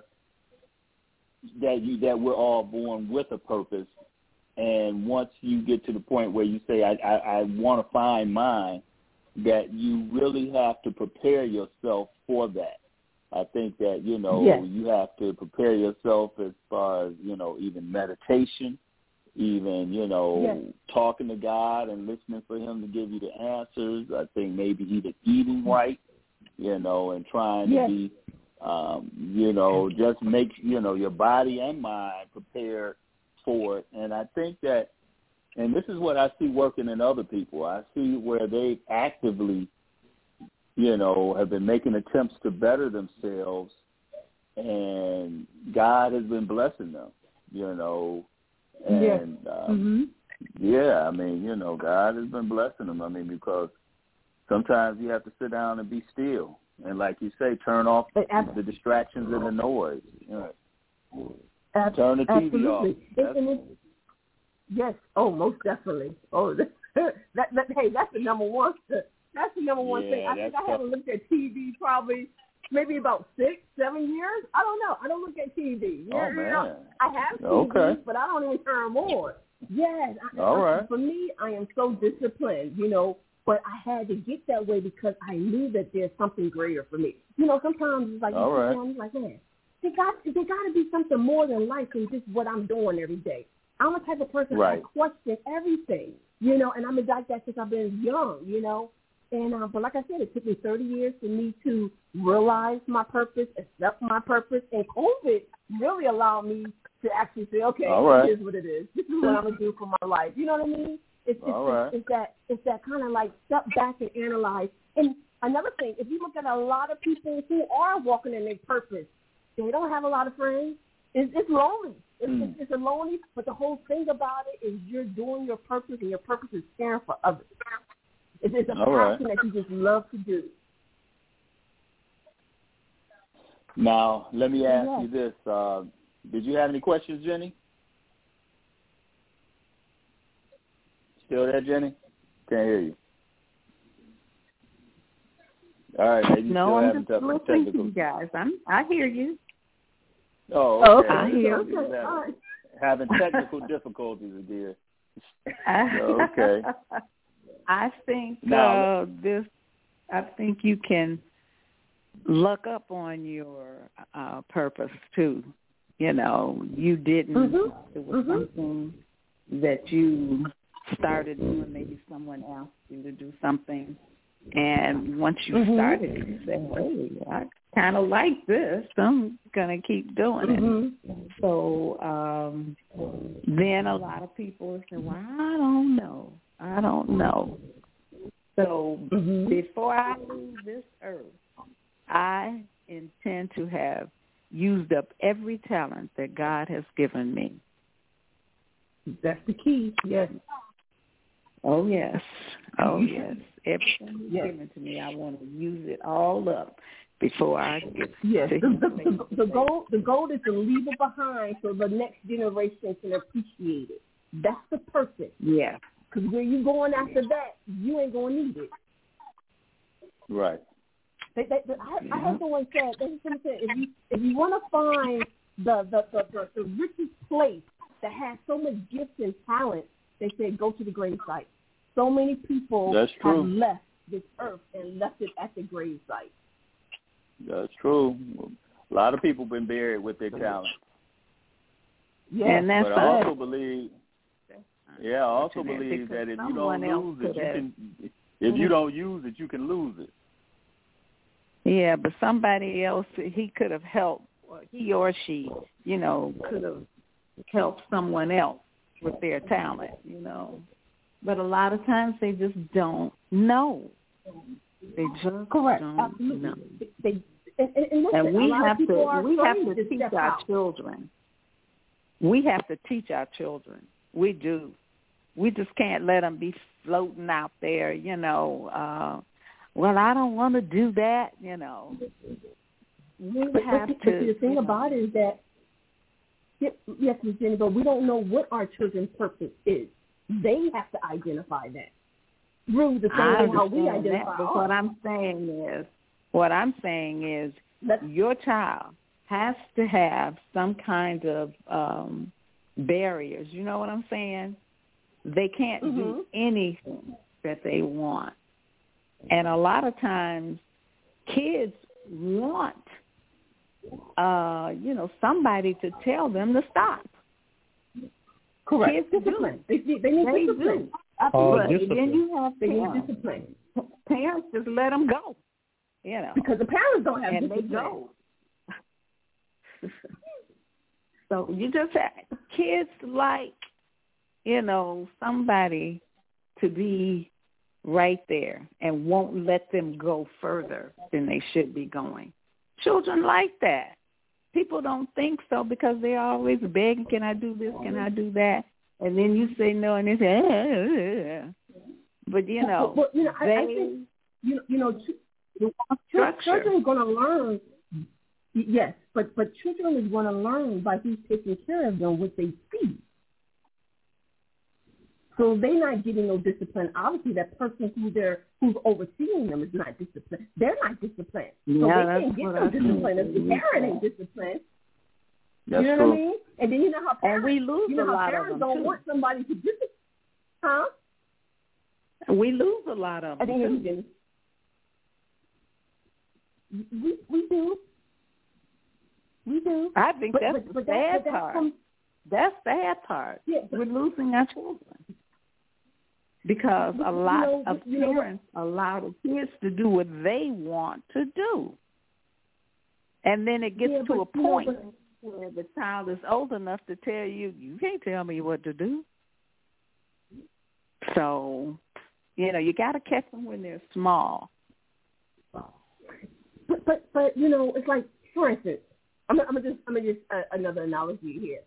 that we're all born with a purpose, and once you get to the point where you say, I want to find mine, that you really have to prepare yourself for that. I think that, you have to prepare yourself as far as, even meditation, even, talking to God and listening for him to give you the answers. I think maybe even eating right, and trying to be, just make, your body and mind prepared for it. And I think that, and this is what I see working in other people. I see where they actively, have been making attempts to better themselves, and God has been blessing them, and God has been blessing them. Because sometimes you have to sit down and be still, and like you say, turn off the distractions and the noise. Turn the TV off.
Yes. Oh, most definitely. Oh, that's the number one. That's the number one thing. I think I haven't looked at TV probably maybe about 6-7 years. I don't know. I don't look at TV. I have TV, but I don't even turn them on. Yes. Right. For me, I am so disciplined, but I had to get that way because I knew that there's something greater for me. Sometimes it's like, I'm like, man, there got to be something more than life than just what I'm doing every day. I'm the type of person I question everything, and I'm like that since I've been young, And but like I said, it took me 30 years for me to realize my purpose, accept my purpose, and COVID really allowed me to actually say, okay, Here's what it is. This is what I'm gonna do for my life. You know what I mean? It's that kind of like step back and analyze. And another thing, if you look at a lot of people who are walking in their purpose, they don't have a lot of friends. It's lonely. It's a lonely, but the whole thing about it is you're doing your purpose, and your purpose is caring for others. It's a passion that you just love to do.
Now, let me ask you this. Did you have any questions, Jenny? Still there, Jenny? Can't hear you. All right, maybe
I'm just listening to you guys. I hear you.
Oh, okay.
I hear.
Having technical difficulties again. Okay.
I think I think you can look up on your purpose too. You didn't. It was something that you started doing. Maybe someone asked you to do something, and once you started, you said, "Hey, I kind of like this. I'm gonna keep doing it." So then a lot of people say, "Well, I don't know. So before I leave this earth, I intend to have used up every talent that God has given me.
That's the key. Yes.
Oh, yes. Everything given to me, I want to use it all up before I get to
the goal is to leave it behind so the next generation can appreciate it. That's the purpose.
Yeah.
Because where you going after that, you ain't going to need it.
Right.
I heard someone say, if you want to find the richest place that has so much gifts and talent, they said go to the grave site. So many people have left this earth and left it at the grave site.
That's true. A lot of people been buried with their talent.
Yeah,
and that's
but I also believe that if you don't use it, if you don't use it, you can lose it.
Yeah, but somebody else, he could have helped, or he or she, could have helped someone else with their talent, But a lot of times they just don't know. They just don't know. And we have to teach our children. We have to teach our children. We do. We just can't let them be floating out there, well, I don't want to do that, We have to.
The thing about it is that, yes, Ms. Jenny, but we don't know what our children's purpose is. They have to identify that. Through the same how we identify
that, but what I'm saying is your child has to have some kind of barriers. You know what I'm saying? They can't do anything that they want. And a lot of times kids want, somebody to tell them to stop.
Correct.
Kids
Discipline.
do.
They need discipline.
Absolutely. Then you have
they need
parents.
discipline.
Parents just let them go. You know,
because the parents don't have
and
discipline.
they go. So you just have kids like, you know, somebody to be right there and won't let them go further than they should be going. Children like that. People don't think so because they're always begging, can I do this, can I do that? And then you say no, and they say, But, you know,
I think, children are going to learn. Yes, but children is going to learn by who's taking care of them, what they see. So they're not getting no discipline. Obviously, that person who's overseeing them is not disciplined. They're not disciplined. So they can't get no discipline if the parent ain't disciplined.
That's
you know
true.
what I mean? And then you know how parents,
we lose a lot
parents
of them
don't
too.
want somebody to discipline. Huh?
We lose a lot of them.
We do. We do.
I think that's the sad part. That's the sad part.
Yeah,
we're losing our children because a lot of parents allow the kids to do what they want to do. And then it gets to a point where the child is old enough to tell you, you can't tell me what to do. So, you got to catch them when they're small.
But it's like, for instance, I'm gonna just another analogy here.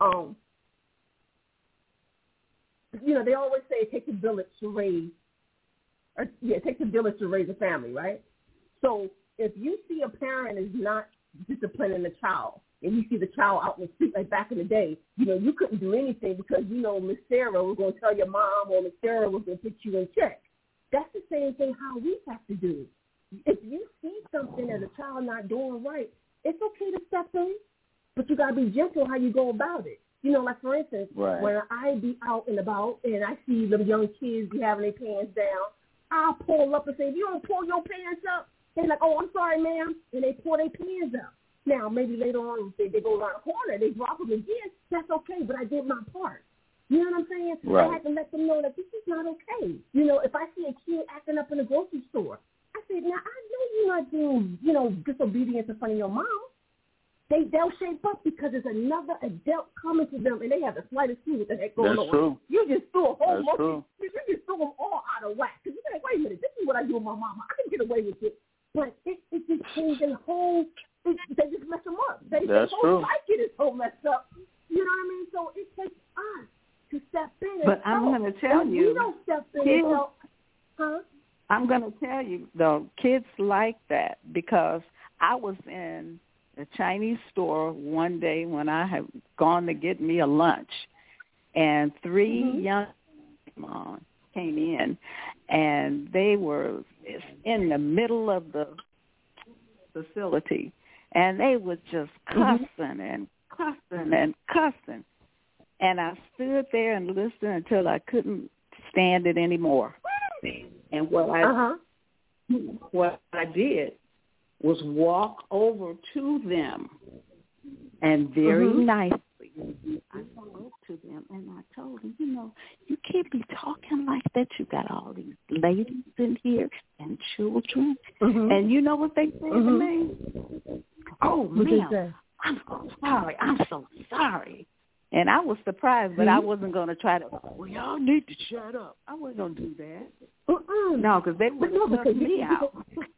They always say it takes a village to raise, it takes a village to raise a family, right? So if you see a parent is not disciplining the child, and you see the child out in the street like back in the day, you couldn't do anything because Miss Sarah was going to tell your mom, or Miss Sarah was going to put you in check. That's the same thing how we have to do. If you see something as a child not doing right, it's okay to step in, but you got to be gentle how you go about it. Like for instance, when I be out and about and I see them young kids be having their pants down, I'll pull up and say, if you don't pull your pants up, they're like, oh, I'm sorry, ma'am, and they pull their pants up. Now, maybe later on, they go around the corner, they drop them again, that's okay, but I did my part. You know what I'm saying?
Right.
I have to let them know that this is not okay. If I see a kid acting up in the grocery store, I said, now, I know you're not doing, disobedience in front of your mom. They'll shape up because there's another adult coming to them, and they have the slightest clue what the heck going on.
That's true.
You just threw a whole
That's true.
You just threw them all out of whack. Because you're like, wait a minute, this is what I do with my mama. I can get away with it. But it just changed their whole, they just mess them up. Their whole psyche is so messed up. You know what I mean? So it takes us to step in.
But I'm going to tell you,
we don't step in.
I'm going to tell you, though, kids like that because I was in a Chinese store one day when I had gone to get me a lunch, and three young men came in, and they were in the middle of the facility, and they were just cussing and cussing and cussing. And I stood there and listened until I couldn't stand it anymore. And what I did was walk over to them and very nicely I spoke to them and I told them, you can't be talking like that. You got all these ladies in here and children. And you know what they said to me? Oh, ma'am, I'm so sorry. I'm so sorry. And I was surprised, but I wasn't going to try to, well, y'all need to shut up. I wasn't going to do that. No, because they would have cussed me out.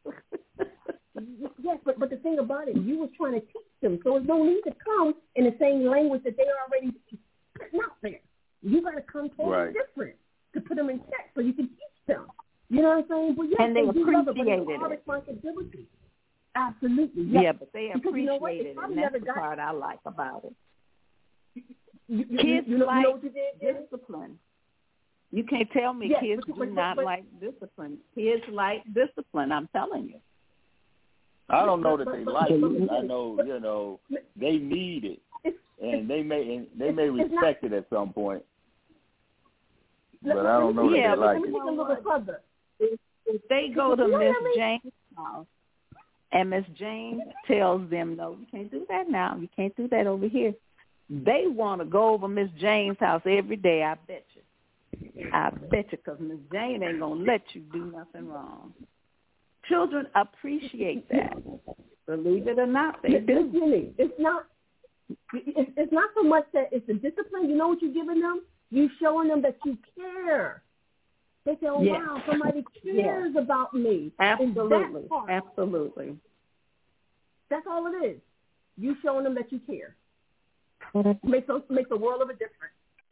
Yes, but the thing about it, you was trying to teach them, so there's no need to come in the same language that they already putting out there. You got to come totally different to put them in check so you can teach them. You know what I'm saying? But yes,
and they
it,
appreciated
but it's our
it.
responsibility. Absolutely. Yes.
Yeah, but they appreciated it, and that's the part I like about it. Kids like discipline. You can't tell me kids do not like discipline. Kids like discipline, I'm telling you.
I don't know that they like it. I know, they need it, and they may respect it at some point. But I don't know that they like it.
If they go to Miss Jane's house, and Miss Jane tells them, no, you can't do that now. You can't do that over here. They want to go over Miss Jane's house every day, I bet you. I bet you, because Miss Jane ain't going to let you do nothing wrong. Children appreciate that. Believe it or not, they do.
It's not so much that it's the discipline. You know what you're giving them? You're showing them that you care. They say, oh,
yes.
wow, somebody cares about me.
Absolutely. Absolutely.
That's all it is. You showing them that you care. Makes a world of a difference.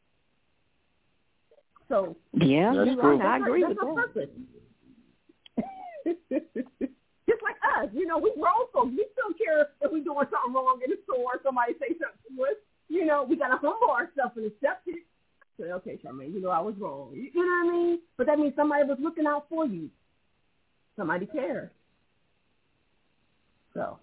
So
yeah,
that's true.
I agree with
that. Just like us, we grown folks. We still care if we're doing something wrong in the store. Somebody say something to us. We gotta humble ourselves and accept it. Say, okay, Charmaine, I was wrong. You know what I mean? But that means somebody was looking out for you. Somebody cared. So.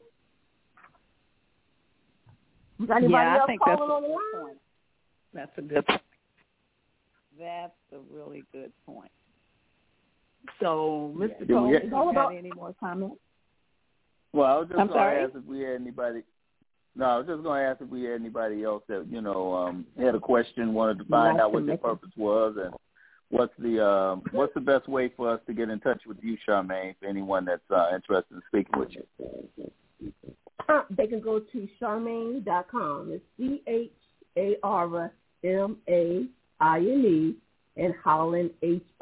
Anybody else
I think
calling
that's
on the line?
point. That's a good point. That's a really good point. So, Mr. Cole, you got any more comments?
Well, I was just going to
sorry?
ask if we had anybody. No, I was just going to ask if we had anybody else that had a question, wanted to find out what their purpose was, and what's the best way for us to get in touch with you, Charmaine? For anyone that's interested in speaking with you.
They can go to Charmaine.com. It's CHARMAINE and Holland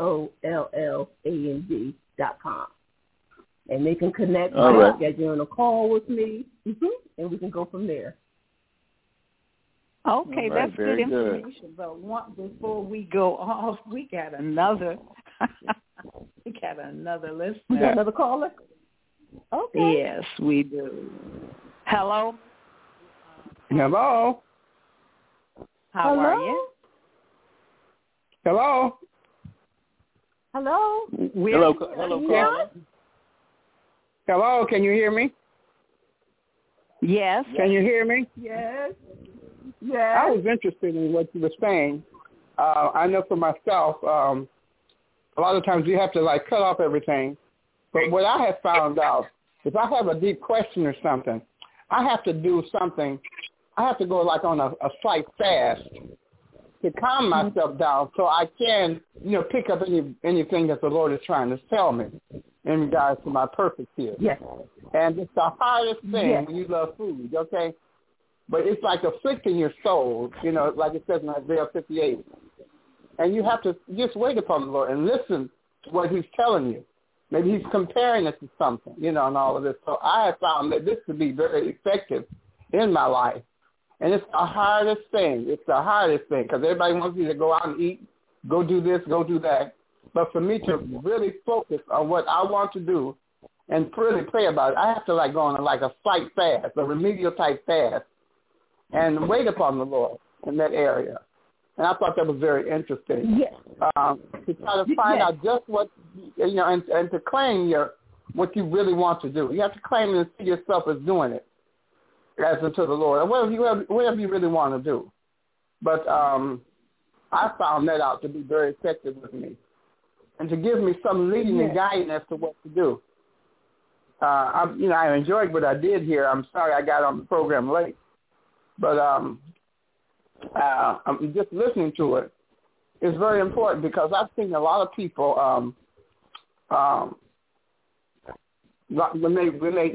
HOLLAND.com. And they can connect by scheduling a call with me, and we can go from there.
Okay, that's good information. But before we go off, we got another listener.
We got another caller? Okay.
Yes, we do. Hello?
Hello?
How are you?
Hello?
Hello?
Hello, caller.
Hello, can you hear me?
Yes.
Can you hear me?
Yes.
I was interested in what you were saying. I know for myself, a lot of times you have to cut off everything. But what I have found out, if I have a deep question or something, I have to do something. I have to go on a slight fast to calm myself down so I can, pick up anything that the Lord is trying to tell me in regards to my purpose here.
Yes.
And it's the hardest thing when you love food, okay? But it's like afflicting your soul, like it says in Isaiah 58. And you have to just wait upon the Lord and listen to what he's telling you. Maybe he's comparing it to something, and all of this. So I have found that this could be very effective in my life. And it's the hardest thing. It's the hardest thing because everybody wants you to go out and eat, go do this, go do that. But for me to really focus on what I want to do and really pray about it, I have to go on a slight fast, a remedial type fast, and wait upon the Lord in that area. And I thought that was very interesting.
Yes.
To try to find out just what, and to claim what you really want to do. You have to claim and see yourself as doing it, as unto the Lord, or whatever you really want to do. But I found that out to be very effective with me, and to give me some leading and guiding as to what to do. I enjoyed what I did here. I'm sorry I got on the program late, but I'm just listening to it. It's very important because I've seen a lot of people when they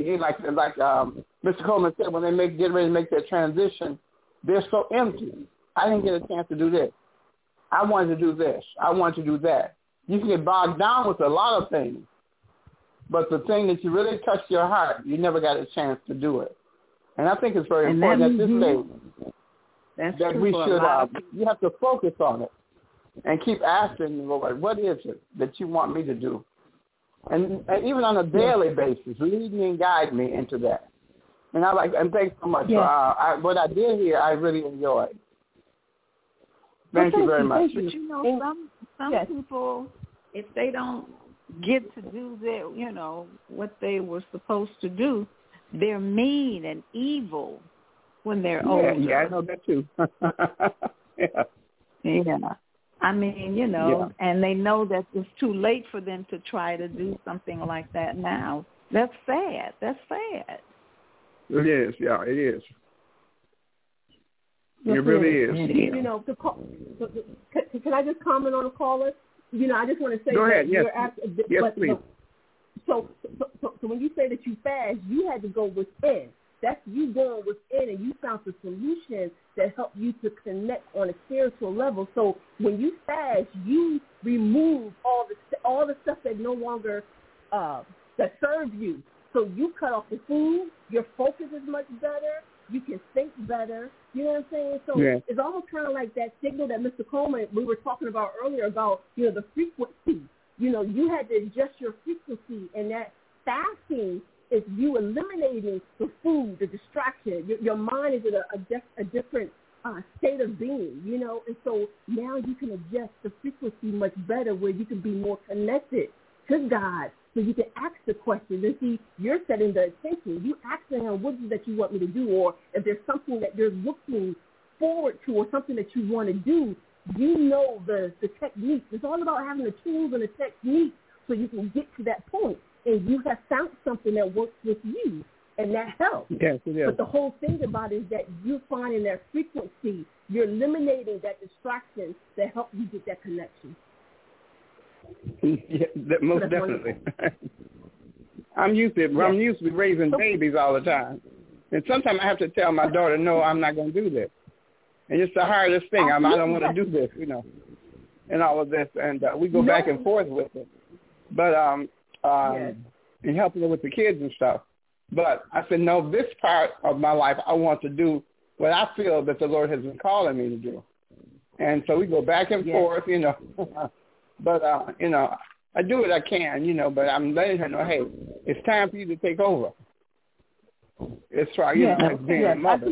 Mr. Coleman said, when they get ready to make their transition, they're so empty. I didn't get a chance to do this. I wanted to do this. I wanted to do that. You can get bogged down with a lot of things, but the thing that you really touched your heart, you never got a chance to do it. And I think it's very important at this stage that we should, you have to focus on it and keep asking the Lord, what is it that you want me to do? And even on a daily basis, lead me and guide me into that. And thanks so much. What I did here, I really enjoyed. Thank you very much.
But some people, if they don't get to do their, what they were supposed to do, they're mean and evil when they're older.
Yeah, I know that too.
Yeah. I mean, and they know that it's too late for them to try to do something like that now. That's sad. That's sad.
It is. Yeah, it is. It really is.
You know, can I just comment on the caller? You know, I just want to say
Go ahead. Yes. Yes, please.
So when you say that you fast, you had to go within. That's you going within, and you found the solution that helped you to connect on a spiritual level. So when you fast, you remove all the stuff that no longer that serves you. So you cut off the food. Your focus is much better. You can think better. You know what I'm saying? So It's almost kind of like that signal that Mr. Coleman, we were talking about earlier about, you know, the frequency. You know, you had to adjust your frequency, and that fasting is you eliminating the food, the distraction. Your mind is at a different state of being, you know, and so now you can adjust the frequency much better where you can be more connected to God. So you can ask the question and see, you're setting the attention. You ask him, what is it that you want me to do? Or if there's something that you're looking forward to or something that you want to do, you know the techniques. It's all about having the tools and the techniques so you can get to that point. And you have found something that works with you, and that helps.
Yes, it is.
But the whole thing about it is that you're finding that frequency. You're eliminating that distraction that helps you get that connection.
Yeah, most definitely. I'm used to raising babies all the time, and sometimes I have to tell my daughter, "No, I'm not going to do this." And it's the hardest thing. I don't want to do this, you know, and all of this, and we go back and forth with it. But and helping her with the kids and stuff. But I said, no, this part of my life, I want to do what I feel that the Lord has been calling me to do. And so we go back and forth, you know. But, you know, I do what I can, you know, but I'm letting her know, hey, it's time for you to take over. It's right, you know, as being a mother.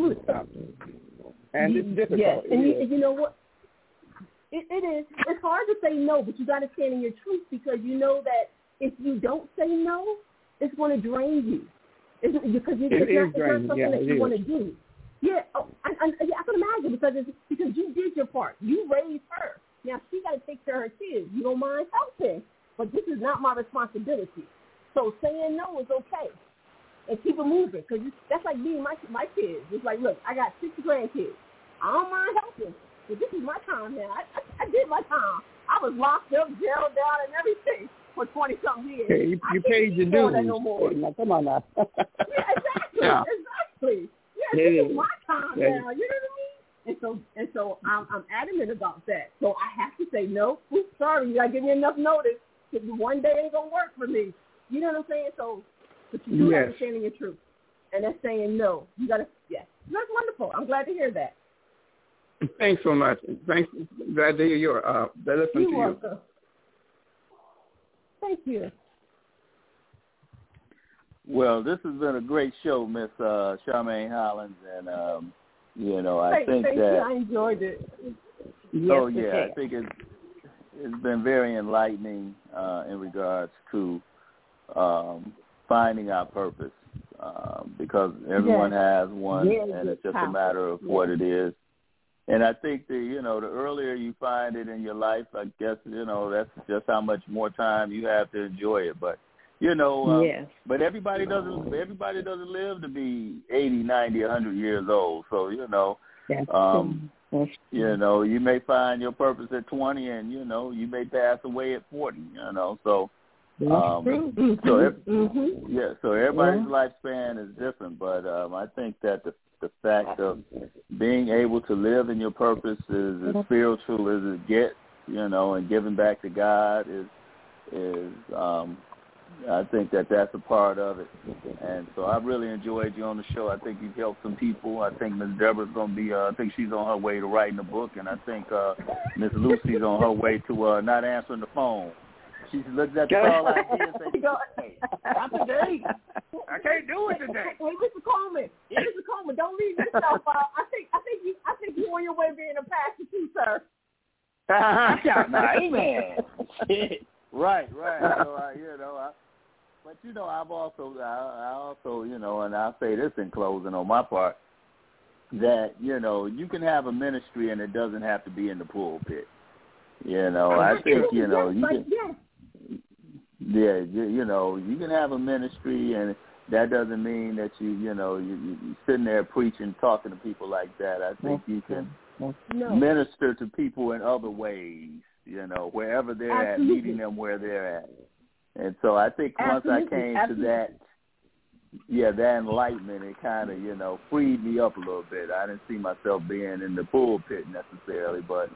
And it's difficult.
Yes, and you know what? It is. It's hard to say no, but you got to stand in your truth because you know that if you don't say no, it's going to drain you. It's not something that you want to do. Yeah, I can imagine because you did your part. You raised her. Now she got to take care of her kids. You don't mind helping, but this is not my responsibility. So saying no is okay, and keep it moving because that's like being my kids. It's like, look, I got 6 grandkids. I don't mind helping, but this is my time now. I did my time. I was locked up, jailed down, and everything for 20-something years.
Hey, you paid your dues.
No more.
Now, come on now.
Exactly. Yeah, this is my time now. You know what I mean? And so I'm adamant about that. So I have to say no. Oops, sorry, you gotta give me enough notice because one day ain't gonna work for me. You know what I'm saying? So, but you do have to stand in your truth, and that's saying no. You gotta, that's wonderful. I'm glad to hear that.
Thanks so much. Thanks. Glad to hear your listen to you.
You're welcome. Thank you.
Well, this has been a great show, Miss Charmaine Hollins, and you know, I think
thank
that
you. I enjoyed it.
I think it's been very enlightening in regards to finding our purpose because everyone has one, and it's just a matter of what it is. And I think the earlier you find it in your life, I guess, you know, that's just how much more time you have to enjoy it. But, you know, but everybody doesn't live to be 80, 90, 100 years old. So, you know, you know, you may find your purpose at 20 and, you know, you may pass away at 40, you know. So, so everybody's lifespan is different. But I think that the fact of being able to live in your purpose is as spiritual as it gets, you know, and giving back to God is I think that's a part of it. And so I really enjoyed you on the show. I think you've helped some people. I think Ms. Deborah's going to be, I think she's on her way to writing a book, and I think Ms. Lucy's on her way to not answering the phone. She looks at the call ID and says, hey, not today. I can't do it today.
Hey, Mr. Coleman, don't leave yourself out. I think you on your way being a pastor too, sir.
Amen. Right. So, but you know, I also, you know, and I'll say this in closing on my part, that you know, you can have a ministry and it doesn't have to be in the pulpit. You know, I think you know you can. Yeah, you know, you can have a ministry and that doesn't mean that you're sitting there preaching, talking to people like that. I think you can minister to people in other ways, wherever they're at, meeting them where they're at. And so I think once I came to that, that enlightenment, it kind of, freed me up a little bit. I didn't see myself being in the pulpit necessarily, but,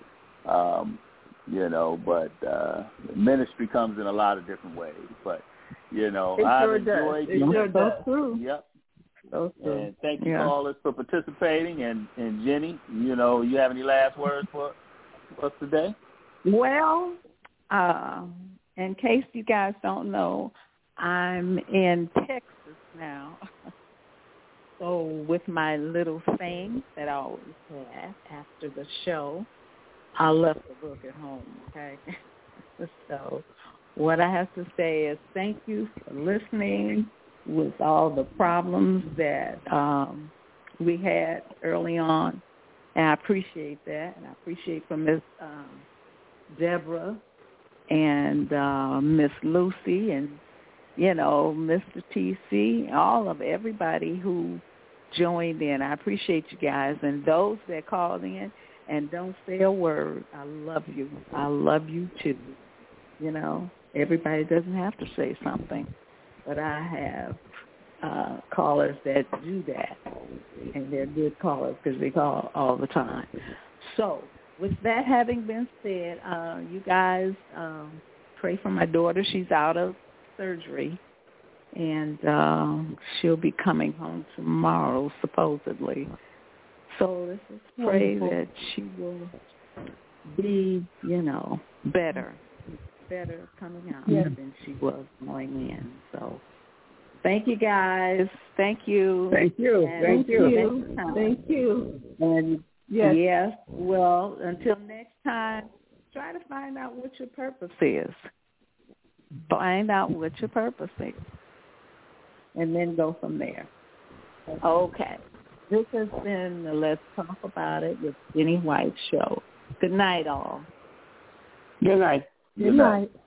ministry comes in a lot of different ways. But, I've enjoyed you.
It does. True.
Yep.
So true.
And thank you, callers, for participating. And Jenny, you have any last words for us today?
Well, in case you guys don't know, I'm in Texas now. So with my little thing that I always have after the show, I left the book at home, okay? So what I have to say is thank you for listening with all the problems that we had early on. And I appreciate that. And I appreciate from Miss Deborah and Miss Lucy and, Mr. TC, everybody who joined in. I appreciate you guys. And those that called in and don't say a word, I love you. I love you too. Everybody doesn't have to say something. But I have callers that do that. And they're good callers because they call all the time. So with that having been said, you guys pray for my daughter. She's out of surgery, and she'll be coming home tomorrow, supposedly. So let's just pray that she will be, better coming out than she was going in. So thank you, guys. Thank you.
Thank you.
And
thank you.
Thank you. And yes, well, until next time, try to find out what your purpose is. Find out what your purpose is. And then go from there. Okay. This has been the Let's Talk About It with Jenny White Show. Good night, all.
Good night.
Good night.